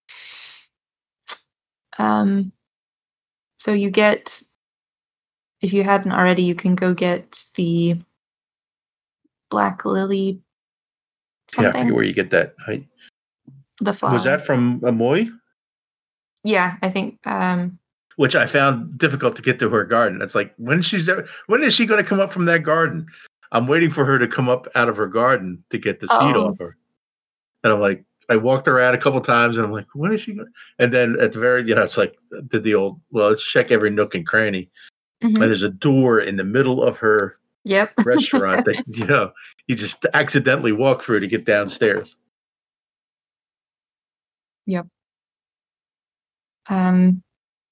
um, so you get, if you hadn't already, you can go get the Black Lily Yeah, I forget something, where you get that. I, the was flower. that from Amoy? Yeah, I think. Um, Which I found difficult to get to her garden. It's like, when she's ever, when is she going to come up from that garden? I'm waiting for her to come up out of her garden to get the seed oh, off her. And I'm like, I walked around a couple times, and I'm like, when is she going? And then at the very, you know, it's like did the old, well, let's check every nook and cranny. mm-hmm. And there's a door in the middle of her Yep. restaurant that, you know, you just accidentally walk through to get downstairs. Yep. Um,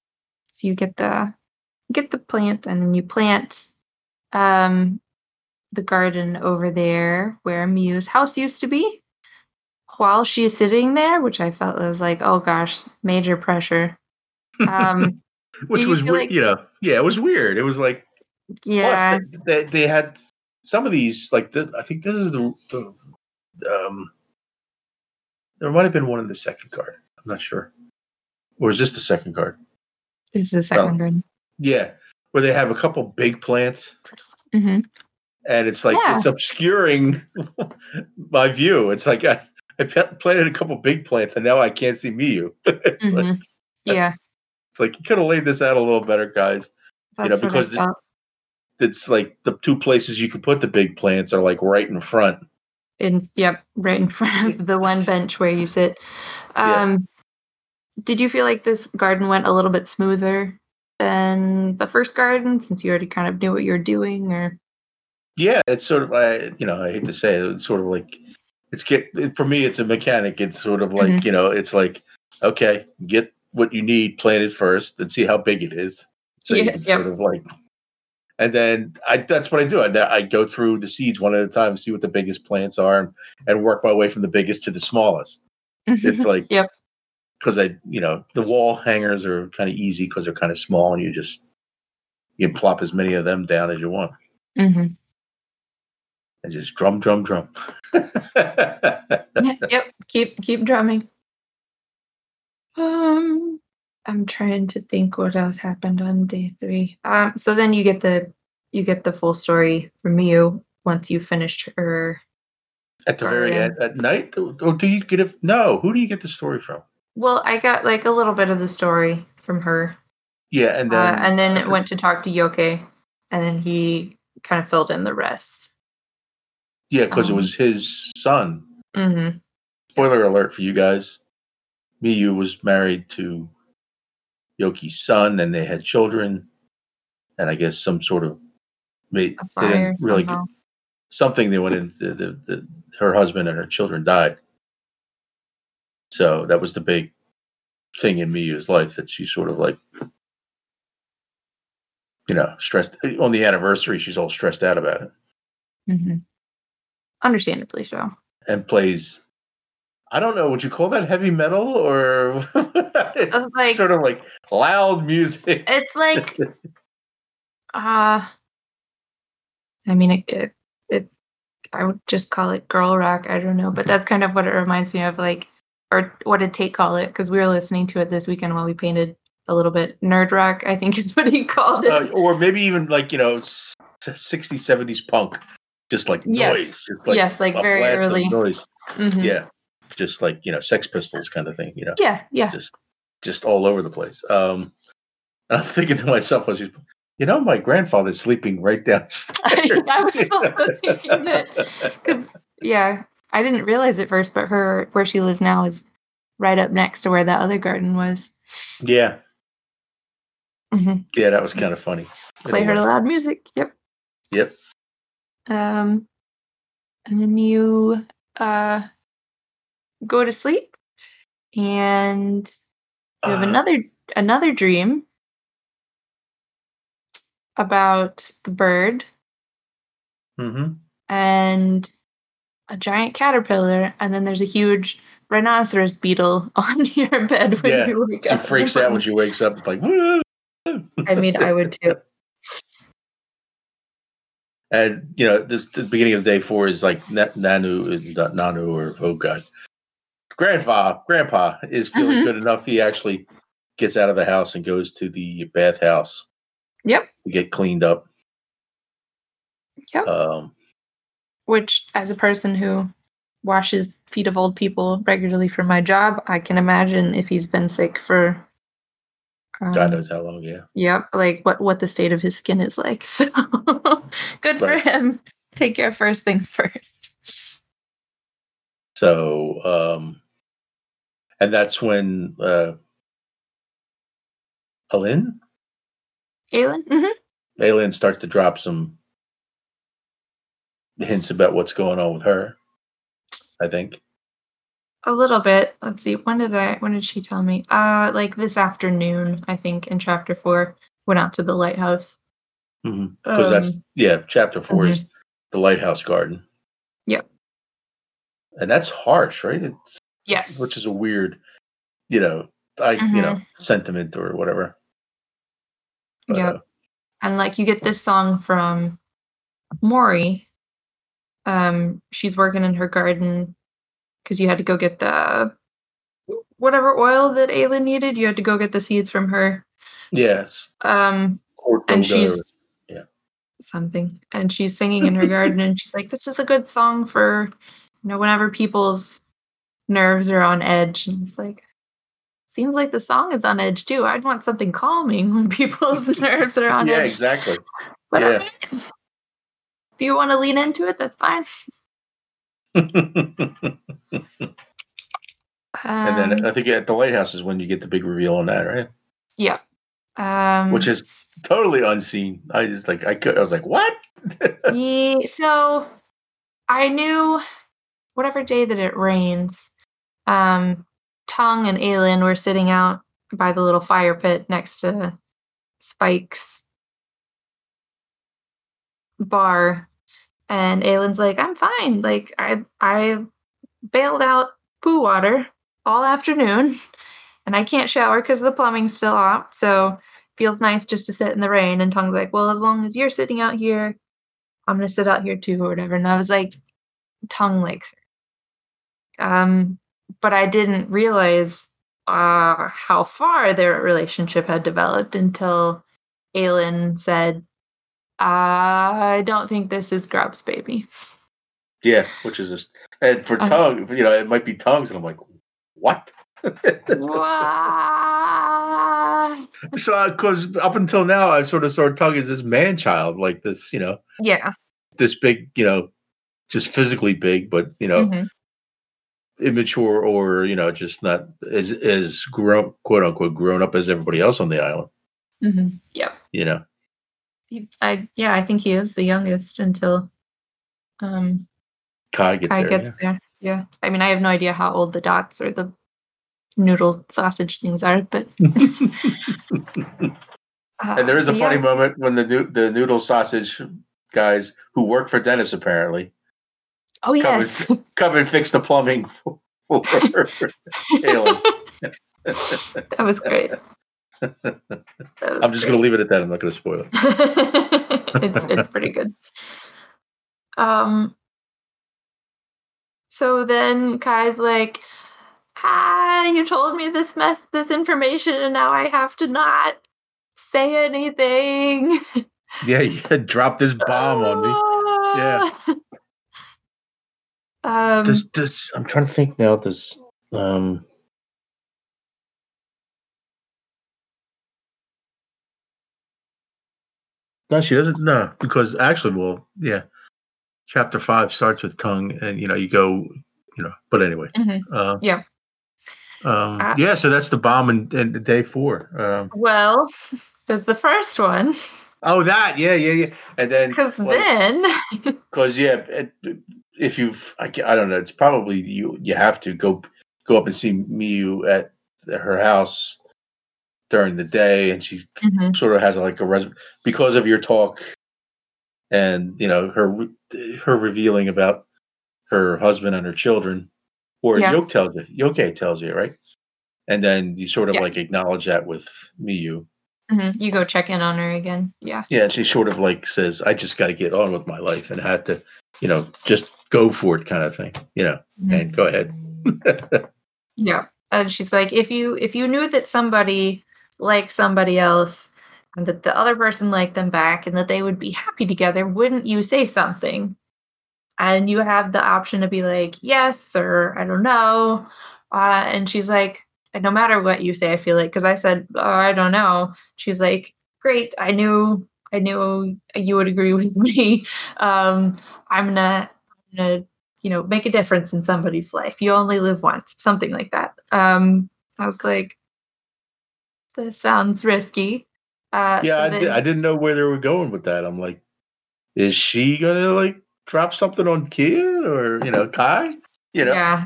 so you get the get the plant, and you plant. Um, the garden over there where Miu's house used to be. While she's sitting there, which I felt was like, oh gosh, major pressure. Um, Which you was feel weird, like- you know. Yeah, it was weird. It was like, yeah, plus they, they, they had some of these, like this, I think this is the, the um, there might have been one in the second card. I'm not sure. Or is this the second card? this is the second Oh. garden. Yeah, where they have a couple big plants, hmm and it's like Yeah. it's obscuring my view. It's like I, I pe- planted a couple big plants, and now I can't see Miu. it's, hmm like, Yeah, it's like you could have laid this out a little better, guys. that's know, what I because it- felt. It's like the two places you could put the big plants are like right in front. In yep, right in front of the one bench where you sit. Yeah. Um, did you feel like this garden went a little bit smoother than the first garden, since you already kind of knew what you were doing, or? Yeah, it's sort of I you know I hate to say it, it's sort of like it's get it, for me it's a mechanic. It's sort of like Mhm. you know it's like okay, get what you need planted first and see how big it is. So you Yeah, can yep. sort of like, and then I that's what I do. I, I go through the seeds one at a time, see what the biggest plants are, and, and work my way from the biggest to the smallest. It's like yep. because I you know the wall hangers are kind of easy because they're kind of small and you just you can plop as many of them down as you want. hmm And just drum, drum, drum. Yep. Keep keep drumming. Um, I'm trying to think what else happened on day three. Um, so then you get the you get the full story from Miu once you finished her. At the very Or, end, at night, or do you get it? No, who do you get the story from? Well, I got like a little bit of the story from her, Yeah, and then uh, and then I it for- went to talk to Yoke, and then he kind of filled in the rest. yeah, because um, it was his son. Mm-hmm. Spoiler alert for you guys: Miyu was married to Yoki's son, and they had children. And I guess some sort of made A they fire didn't really somehow. get, something they went into. The, the, her husband and her children died, so that was the big thing in Miyu's life that she sort of like. You know, stressed on the anniversary. She's all stressed out about it, Mm-hmm. Understandably so. and plays. I don't know. Would you call that heavy metal or Uh, like sort of like loud music? it's like, uh I mean, it, it it I would just call it girl rock. I don't know, but that's kind of what it reminds me of, like, or what did Tate call it? Because we were listening to it this weekend while we painted a little bit. Nerd rock, I think, is what he called it. Uh, or maybe even like you know, s- sixties, seventies punk, just like Yes. noise, just like Yes, like a very blast of early. noise. Mhm. Yeah, just like you know, Sex Pistols kind of thing. You know, Yeah, yeah. just just all over the place. Um, and I'm thinking to myself, I was just, you know, my grandfather's sleeping right downstairs. I was also thinking that, because yeah, I didn't realize at first, but her where she lives now is right up next to where that other garden was. Yeah, hmm yeah, that was kind of funny. Play her loud music. Yep. Yep. Um, and then you uh go to sleep, and you have Uh, another another dream about the bird mhm. and a giant caterpillar, and then there's a huge rhinoceros beetle on your bed when Yeah, you wake She up. freaks out when she wakes up. It's like, woo! I mean, I would too. And you know, this the beginning of day four is like Na- Nanu, is not Nanu, or oh god, grandpa, grandpa is feeling Mhm. good enough. He actually gets out of the house and goes to the bathhouse Yep. to get cleaned up. Yep. Um, Which, as a person who washes feet of old people regularly for my job, I can imagine if he's been sick for. Um, God knows how long. Yeah. Yep, like what what the state of his skin is like. So good for Right. him. Take care of first things first. So, um, and that's when uh, Alin, Aelin? Mm-hmm. Alin starts to drop some hints about what's going on with her. I think. A little bit. Let's see. When did I? When did she tell me? Uh, like this afternoon, I think, in chapter four. Went out to the lighthouse. Because that's Um, yeah. Chapter 4 is the lighthouse garden. Yep. And that's harsh, right? It's Yes. which is a weird, you know, I Mhm. you know, sentiment or whatever. But, Yep. uh, And like you get this song from Maury. Um, she's working in her garden because you had to go get the whatever oil that Aelin needed. You had to go get the seeds from her. yes. Um, Cordoba and she's or- yeah. something, and she's singing in her garden, and she's like, "This is a good song for, you know, whenever people's nerves are on edge." And it's like, seems like the song is on edge too. I'd want something calming when people's nerves are on Yeah, edge. exactly. But I Yeah. mean, if you want to lean into it, that's fine. And then Um, I think at the lighthouse is when you get the big reveal on that, right? yeah. Um, Which is totally unseen. I just like I could I was like, what? ye- so I knew whatever day that it rains, um, Tongue and Aelin were sitting out by the little fire pit next to Spike's bar, and Aylin's like, "I'm fine. Like I I bailed out poo water all afternoon, and I can't shower because the plumbing's still out. So feels nice just to sit in the rain." And Tongue's like, "Well, as long as you're sitting out here, I'm gonna sit out here too, or whatever." And I was like, Tongue likes her. Um, but I didn't realize uh how far their relationship had developed until Aelin said, "I don't think this is Grub's baby." Yeah, which is just and for Um, tongue, you know, it might be tongues, and I'm like, what? Wah. So, because up until now, I sort of saw tongue as this man child, like this, you know, Yeah. this big, you know, just physically big, but you know, Mhm. immature or you know, just not as as grown, quote unquote, grown up as everybody else on the island. Mhm. Yep. You know, He, I yeah, I think he is the youngest until um Kai gets Kai there. gets Yeah. there. Yeah. I mean, I have no idea how old the dots or the noodle sausage things are, but uh, And there is a but funny yeah. moment when the noo- the noodle sausage guys who work for Dennis apparently Oh come yes. and come and fix the plumbing for, for Aelin. That was great. That was I'm just going to leave it at that. I'm not going to spoil it. it's it's pretty good. Um. So then Kai's like, "Hi, you told me this mess, this information, and now I have to not say anything." Yeah, you had dropped this bomb on me. Yeah. Um. Does does I'm trying to think now. Does um. No, she doesn't. No, because actually, well, yeah. Chapter five starts with tongue, and you know you go, you know. But anyway, Mhm. uh, Yeah. um, Uh, yeah. So that's the bomb in, in day four. Um, well, there's the first one, oh, that, yeah, yeah, yeah. And then because like, then, because yeah, it, if you've, I, ca- I don't know, it's probably you. You have to go go up and see Miyu at her house during the day, and she Mhm. sort of has like a res because of your talk, and you know her re- her revealing about her husband and her children, or Yeah. Yoke tells you, Yoke tells you, right? And then you sort of Yeah. like acknowledge that with Miyu. Mhm. You go check in on her again. Yeah. Yeah, and she sort of like says, "I just got to get on with my life and had to, you know, just go for it," kind of thing, you know. Mhm. And go ahead. Yeah. And she's like, if you if you knew that somebody liked somebody else and that the other person liked them back and that they would be happy together, wouldn't you say something? And you have the option to be like, yes, or I don't know. Uh, and she's like, and no matter what you say, I feel like, because I said, oh, I don't know. She's like, great. I knew, I knew you would agree with me. Um, I'm gonna, I'm gonna, you know, make a difference in somebody's life. You only live once, something like that. Um, I was like, this sounds risky. Uh, Yeah, so I, di- I then, didn't know where they were going with that. I'm like, is she gonna like drop something on Kia or you know Kai? You know, yeah,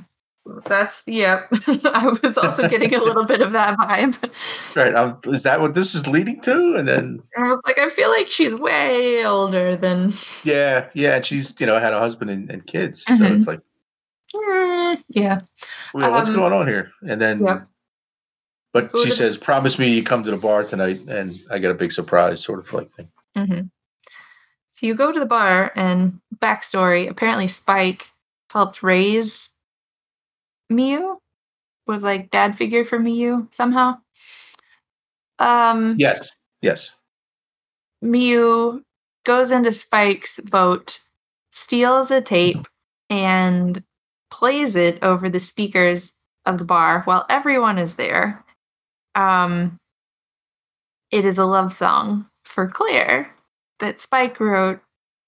That's yep. I was also getting a little bit of that vibe. Right. Um, is that what this is leading to? And then I was like, I feel like she's way older than. yeah, yeah, and she's you know had a husband and, and kids, so Mhm. it's like, Mm, yeah. well, what's Um, going on here? And then, Yep. but Go she to- says, "Promise me you come to the bar tonight," and I get a big surprise, sort of like thing. hmm So you go to the bar, and backstory: apparently Spike helped raise Miyu, was like dad figure for Miyu somehow. Um, Yes, yes. Miyu goes into Spike's boat, steals a tape, and plays it over the speakers of the bar while everyone is there. Um, it is a love song for Claire that Spike wrote,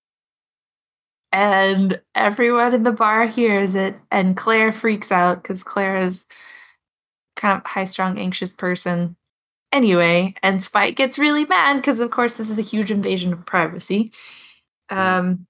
and everyone in the bar hears it, and Claire freaks out because Claire is kind of high strung, anxious person. Anyway, and Spike gets really mad because, of course, this is a huge invasion of privacy. Um,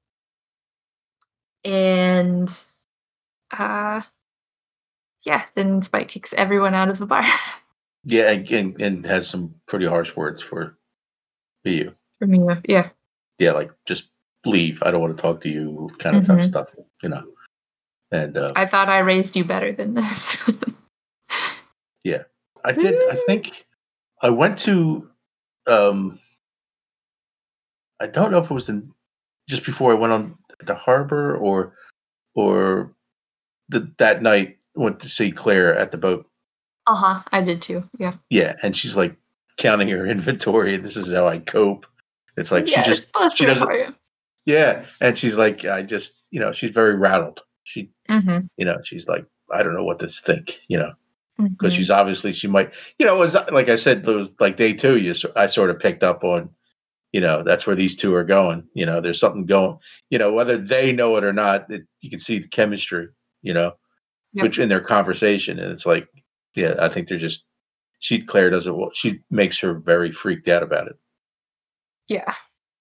and uh, yeah, then Spike kicks everyone out of the bar. Yeah, and, and and has some pretty harsh words for you. For me, yeah. Yeah, like just leave. I don't want to talk to you, kind of tough Mhm. stuff, you know. And uh, I thought I raised you better than this. yeah, I did. I think I went to. Um, I don't know if it was in just before I went on the harbor or or the, that night went to see Claire at the boat. Uh huh. I did too. Yeah. Yeah, and she's like counting her inventory. This is how I cope. It's like yeah, she just bless she her doesn't. heart. Yeah, and she's like, I just you know she's very rattled. She Mm-hmm. you know she's like, I don't know what to think. You know. Mm-hmm. Because she's obviously she might you know it was like I said it was like day two you I sort of picked up on you know that's where these two are going you know there's something going you know whether they know it or not it, you can see the chemistry you know Yep. which in their conversation and it's like yeah I think they're just she Claire doesn't well she makes her very freaked out about it. Yeah.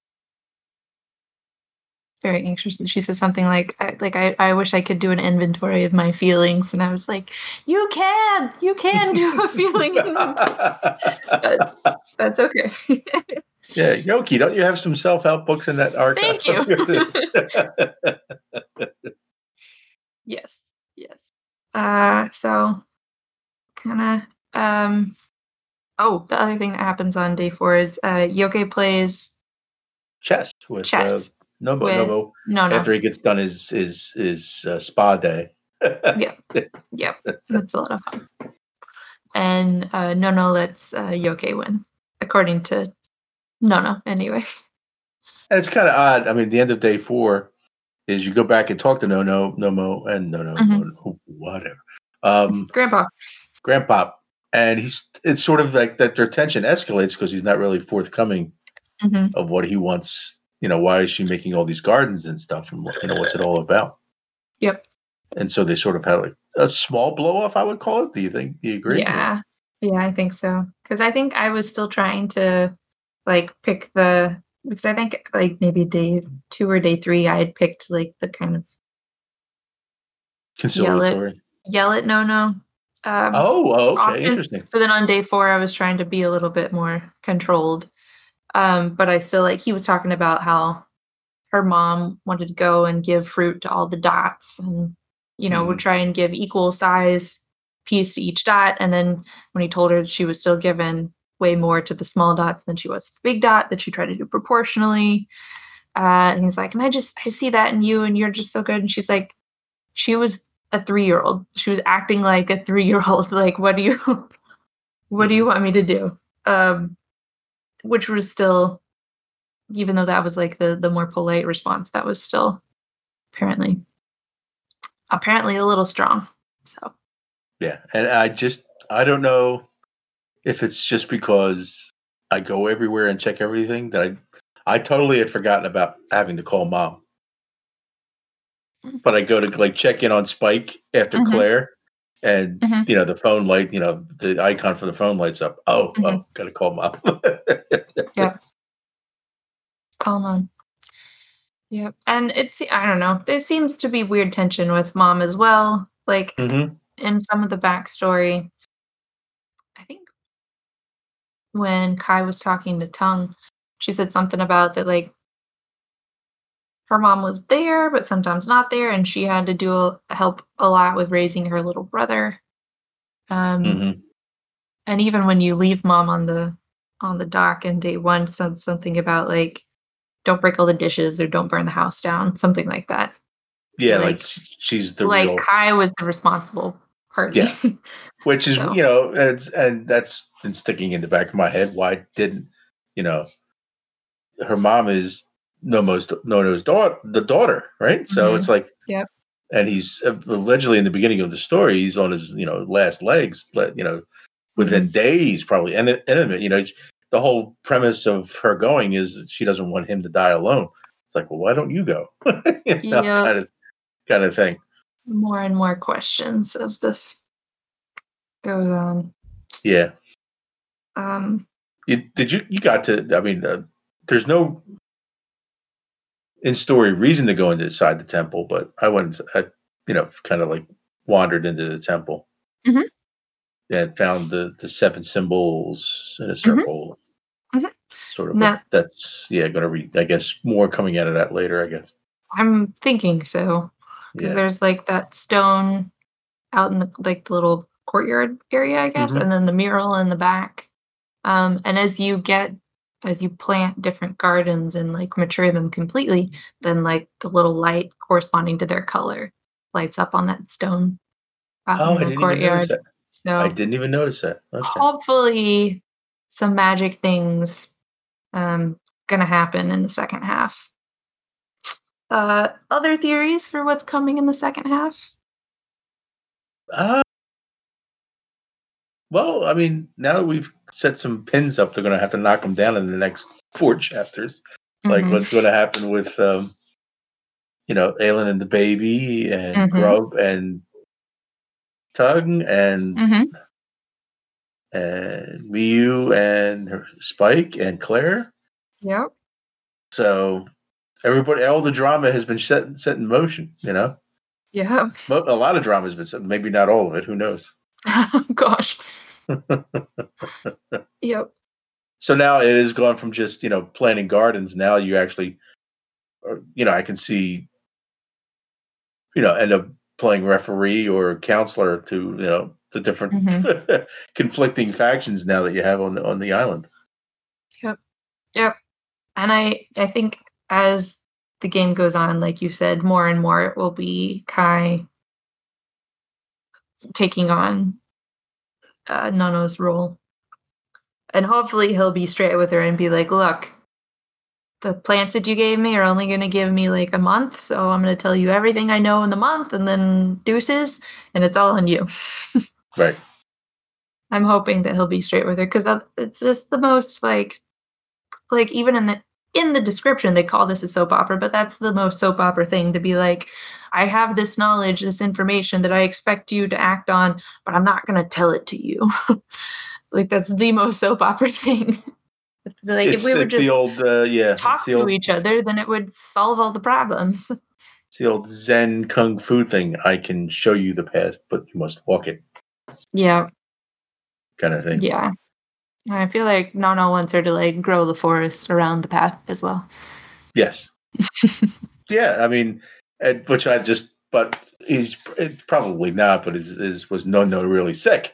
Very anxious. She says something like, I, "Like I, I wish I could do an inventory of my feelings," and I was like, "You can, you can do a feeling inventory." But that's okay. Yeah, Yoki, don't you have some self-help books in that archive? Thank you. yes, yes. Uh, so kind of. Um. Oh, the other thing that happens on day four is uh, Yoke plays Chess with chess. Uh, Nomo, with Nomo no, no. after he gets done his his his uh, spa day. Yep, yep. That's a lot of fun. And uh, Nono lets uh, Yoke win, according to Nono, anyway. And it's kind of odd. I mean, the end of day four is you go back and talk to No No Nomo and No No Mhm. no, whatever, um, Grandpa. Grandpa, and he's it's sort of like that their tension escalates because he's not really forthcoming hmm of what he wants. You know, why is she making all these gardens and stuff, and what- you know what's it all about? Yep. And so they sort of had like a small blow off, I would call it. Do you think? Do you agree? Yeah. Yeah, I think so. Because I think I was still trying to, like, pick the... Because I think, like, maybe day two or day three, I had picked, like, the kind of Conciliatory. yell at Nono. Um, Oh, oh, okay, often. interesting. So then on day four, I was trying to be a little bit more controlled. Um, but I still, like, he was talking about how her mom wanted to go and give fruit to all the dots and, you know, Mhm. would try and give equal size piece to each dot. And then when he told her she was still given way more to the small dots than she was to the big dot, that she tried to do proportionally. Uh, and he's like, and I just, I see that in you and you're just so good. And she's like, she was a three-year-old. She was acting like a three-year-old. Like, what do you, what do you want me to do? Um, which was still, even though that was like the the more polite response, that was still apparently apparently a little strong. So Yeah, and I just I don't know if it's just because I go everywhere and check everything that I I totally had forgotten about having to call mom. But I go to like check in on Spike after Mhm. Claire, and Mhm. you know the phone light, you know the icon for the phone lights up. Oh, Mhm. oh, gotta call mom. calm on. Yep. And it's, I don't know, there seems to be weird tension with mom as well. Like Mm-hmm. in some of the backstory, I think when Kai was talking to Tongue, she said something about that like her mom was there, but sometimes not there, and she had to do a, help a lot with raising her little brother. Um, Mm-hmm. and even when you leave mom on the on the dock in day one, said something about like don't break all the dishes or don't burn the house down, something like that. Yeah, Like like she's the like real. Kai was the responsible party. Yeah. Which is, So. you know, and, and that's been sticking in the back of my head. Why didn't, you know, her mom is Nomo's Nono's daughter, the daughter, right? So Mhm. it's like, Yep. and he's uh, allegedly in the beginning of the story, he's on his, you know, last legs, but, you know, within Mhm. days, probably. And then, and then, you know, the whole premise of her going is that she doesn't want him to die alone. It's like, well, why don't you go? you know, Yep. kind of, kind of thing. More and more questions as this goes on. Yeah. Um. You, did you, you got to, I mean, uh, there's no in story reason to go inside the temple, but I went, I, you know, kind of like wandered into the temple Mhm. and found the, the seven symbols in a Mhm. circle. Mhm. Sort of, No. but that's, yeah, going to read, I guess, more coming out of that later, I guess. I'm thinking so, because Yeah. there's like that stone out in the like the little courtyard area, I guess, Mhm. and then the mural in the back. Um, and as you get as you plant different gardens and like mature them completely, then like the little light corresponding to their color lights up on that stone out Oh, in I the didn't even notice courtyard. that. I So didn't even notice that. Okay. hopefully some magic things um gonna happen in the second half. Uh, other theories for what's coming in the second half? Uh, well, I mean, now that we've set some pins up, they're going to have to knock them down in the next four chapters. Like Mhm. what's going to happen with, um, you know, Aelin and the baby and Mhm. Grub and Tug and Mhm. and Miyu and her Spike and Claire. Yep. So everybody, all the drama has been set set in motion. You know, Yep. Mo- a lot of drama has been set. Maybe not all of it. Who knows? Gosh. Yep. So now it has gone from just, you know, planting gardens. Now you actually, or, you know, I can see, you know, end up playing referee or counselor to, you know, the different Mhm. conflicting factions now that you have on the on the island. Yep. Yep. And I I think as the game goes on, like you said, more and more it will be Kai taking on uh, Nono's role. And hopefully he'll be straight with her and be like, look, the plants that you gave me are only going to give me like a month. So I'm going to tell you everything I know in the month and then deuces. And it's all on you. Right. I'm hoping that he'll be straight with her because it's just the most like, like even in the in the description they call this a soap opera, but that's the most soap opera thing to be like, I have this knowledge, this information that I expect you to act on, but I'm not going to tell it to you. Like that's the most soap opera thing. Like if It's we would it's the just old uh, yeah, it's talk the to old each other, then it would solve all the problems. it's the old Zen kung fu thing. I can show you the path, but you must walk it, Yeah, kind of thing. yeah. I feel like Nana wants her to like grow the forest around the path as well. Yes. Yeah, I mean, and, which I just, but he's it's probably not, but is, is was no no really sick?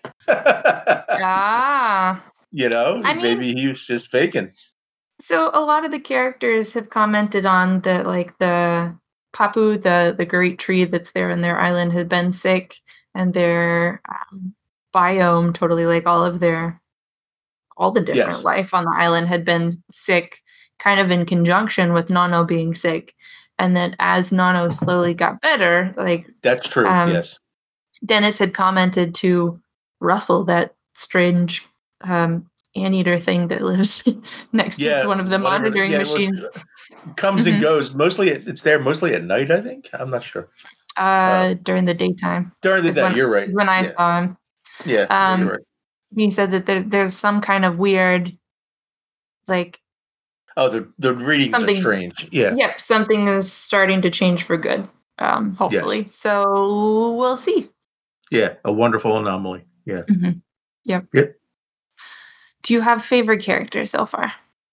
Ah, You know, I mean, maybe he was just faking. so a lot of the characters have commented on that, like the Papu, the the great tree that's there in their island, had been sick, and their um, biome, totally like all of their all the different Yes, life on the island had been sick, kind of in conjunction with Nano being sick. And then as Nano slowly got better, like that's true. um, Yes. Dennis had commented to Russell, that strange um, anteater thing that lives next to Yeah, one of the whatever. The, monitoring yeah, it was machines. comes and Hmm. goes. Mostly, it, it's there mostly at night. I think. I'm not sure. Uh, Uh, during the daytime during the is day, when you're right. is when I Yeah, saw him. yeah, yeah, you're Um, right. he said that there's there's some kind of weird, like Oh, the the readings are something. strange. Yeah, Yep, something is starting to change for good. Um, yes. hopefully. So we'll see. Yeah, a wonderful anomaly. Yeah. Mm-hmm. Yep. Yep. Do you have favorite characters so far?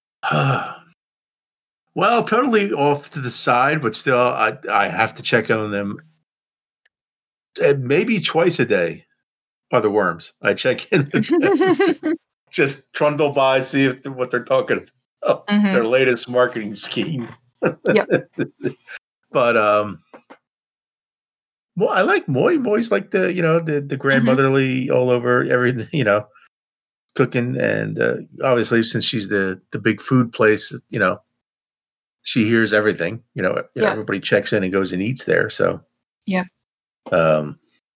Well, totally off to the side, but still, I I have to check on them. Uh, maybe twice a day are the worms. I check in with them. Just trundle by, see if what they're talking about. Mhm. Their latest marketing scheme. Yep. But um, well, I like Moy. Moy's like the you know the the grandmotherly all over everything. You know, cooking and uh, obviously since she's the the big food place, you know, she hears everything. You know, you know, Yep. everybody checks in and goes and eats there. So Yep. um,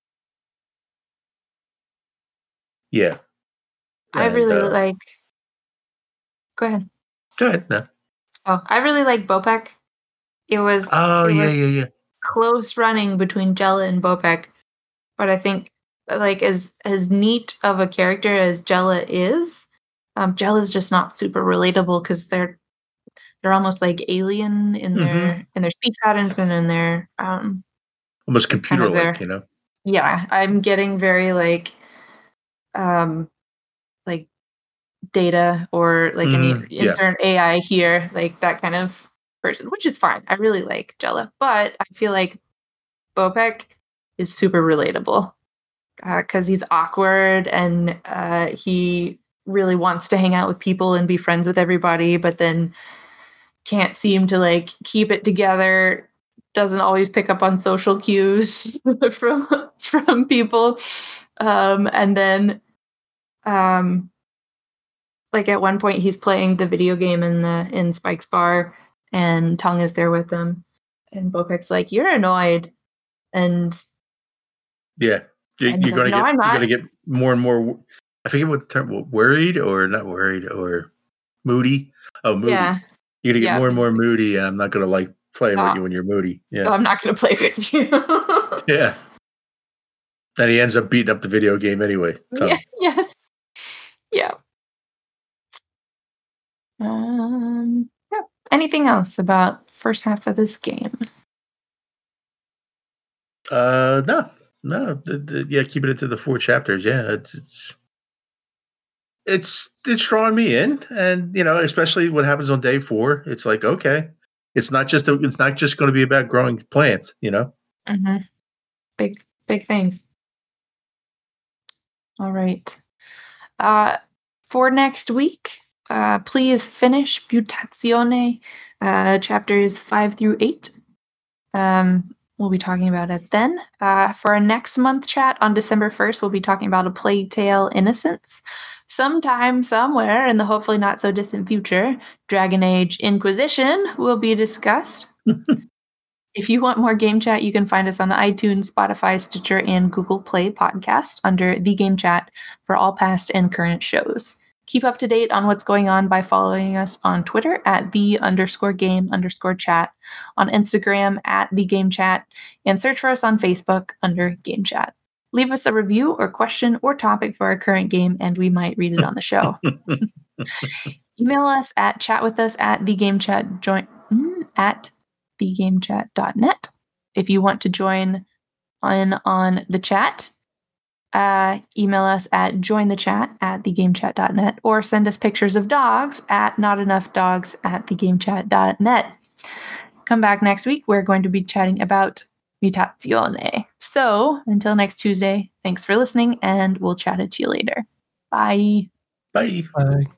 yeah. I And, really uh, like. Go ahead. Go ahead. No. Oh, I really like Bopek. It was Oh it yeah, was yeah, yeah. close running between Jella and Bopek, but I think like as as neat of a character as Jella is, um, Jella's just not super relatable because they're they're almost like alien in their Mm-hmm. in their speech patterns and in their um Almost kind computer of their like, you know. yeah. I'm getting very like um like Data or like any Mm, yeah. insert A I here, like that kind of person, which is fine. I really like Jella, but I feel like Bopek is super relatable because he's awkward and uh, he really wants to hang out with people and be friends with everybody, but then can't seem to like keep it together. Doesn't always pick up on social cues from from people, um, and then um, like at one point he's playing the video game in the in Spike's bar, and Tongue is there with him, and Bopek's like, "You're annoyed," and Yeah. You, and he's you're like, gonna "No, get I'm you're not." gonna get more and more. I forget what the term. What, worried or not worried or moody. Oh, moody. Yeah, You're gonna get yeah. more and He's more like, moody, and I'm not gonna like playing with "Stop." you when you're moody. So Yeah. I'm not going to play with you. Yeah. And he ends up beating up the video game anyway. Yeah. Tongue. Yes. Yeah. Um. Yeah. Anything else about first half of this game? Uh, no, no. The, the, yeah, keeping it to the four chapters. Yeah, it's it's it's it's drawing me in, and you know, especially what happens on day four. It's like okay, it's not just a, it's not just going to be about growing plants. You know. Mm-hmm. Big, big things. All right. Uh, for next week, uh, please finish Mutazione, uh, chapters five through eight. Um, we'll be talking about it then. Uh, for our next month chat on December first, we'll be talking about A Plague Tale: Innocence. Sometime, somewhere in the hopefully not so distant future, Dragon Age Inquisition will be discussed. If you want more Game Chat, you can find us on iTunes, Spotify, Stitcher, and Google Play Podcast under The Game Chat for all past and current shows. Keep up to date on what's going on by following us on Twitter at the underscore game underscore chat, on Instagram at the game chat, and search for us on Facebook under Game Chat. Leave us a review or question or topic for our current game, and we might read it on the show. Email us at chatwithus at thegamechat join at thegamechat dot net if you want to join in on the chat. Uh, email us at jointhechat at thegamechat dot net or send us pictures of dogs at notenoughdogs at thegamechat dot net. Come back next week. We're going to be chatting about Mutazione. So until next Tuesday, thanks for listening, and we'll chat to you later. Bye. Bye. Bye.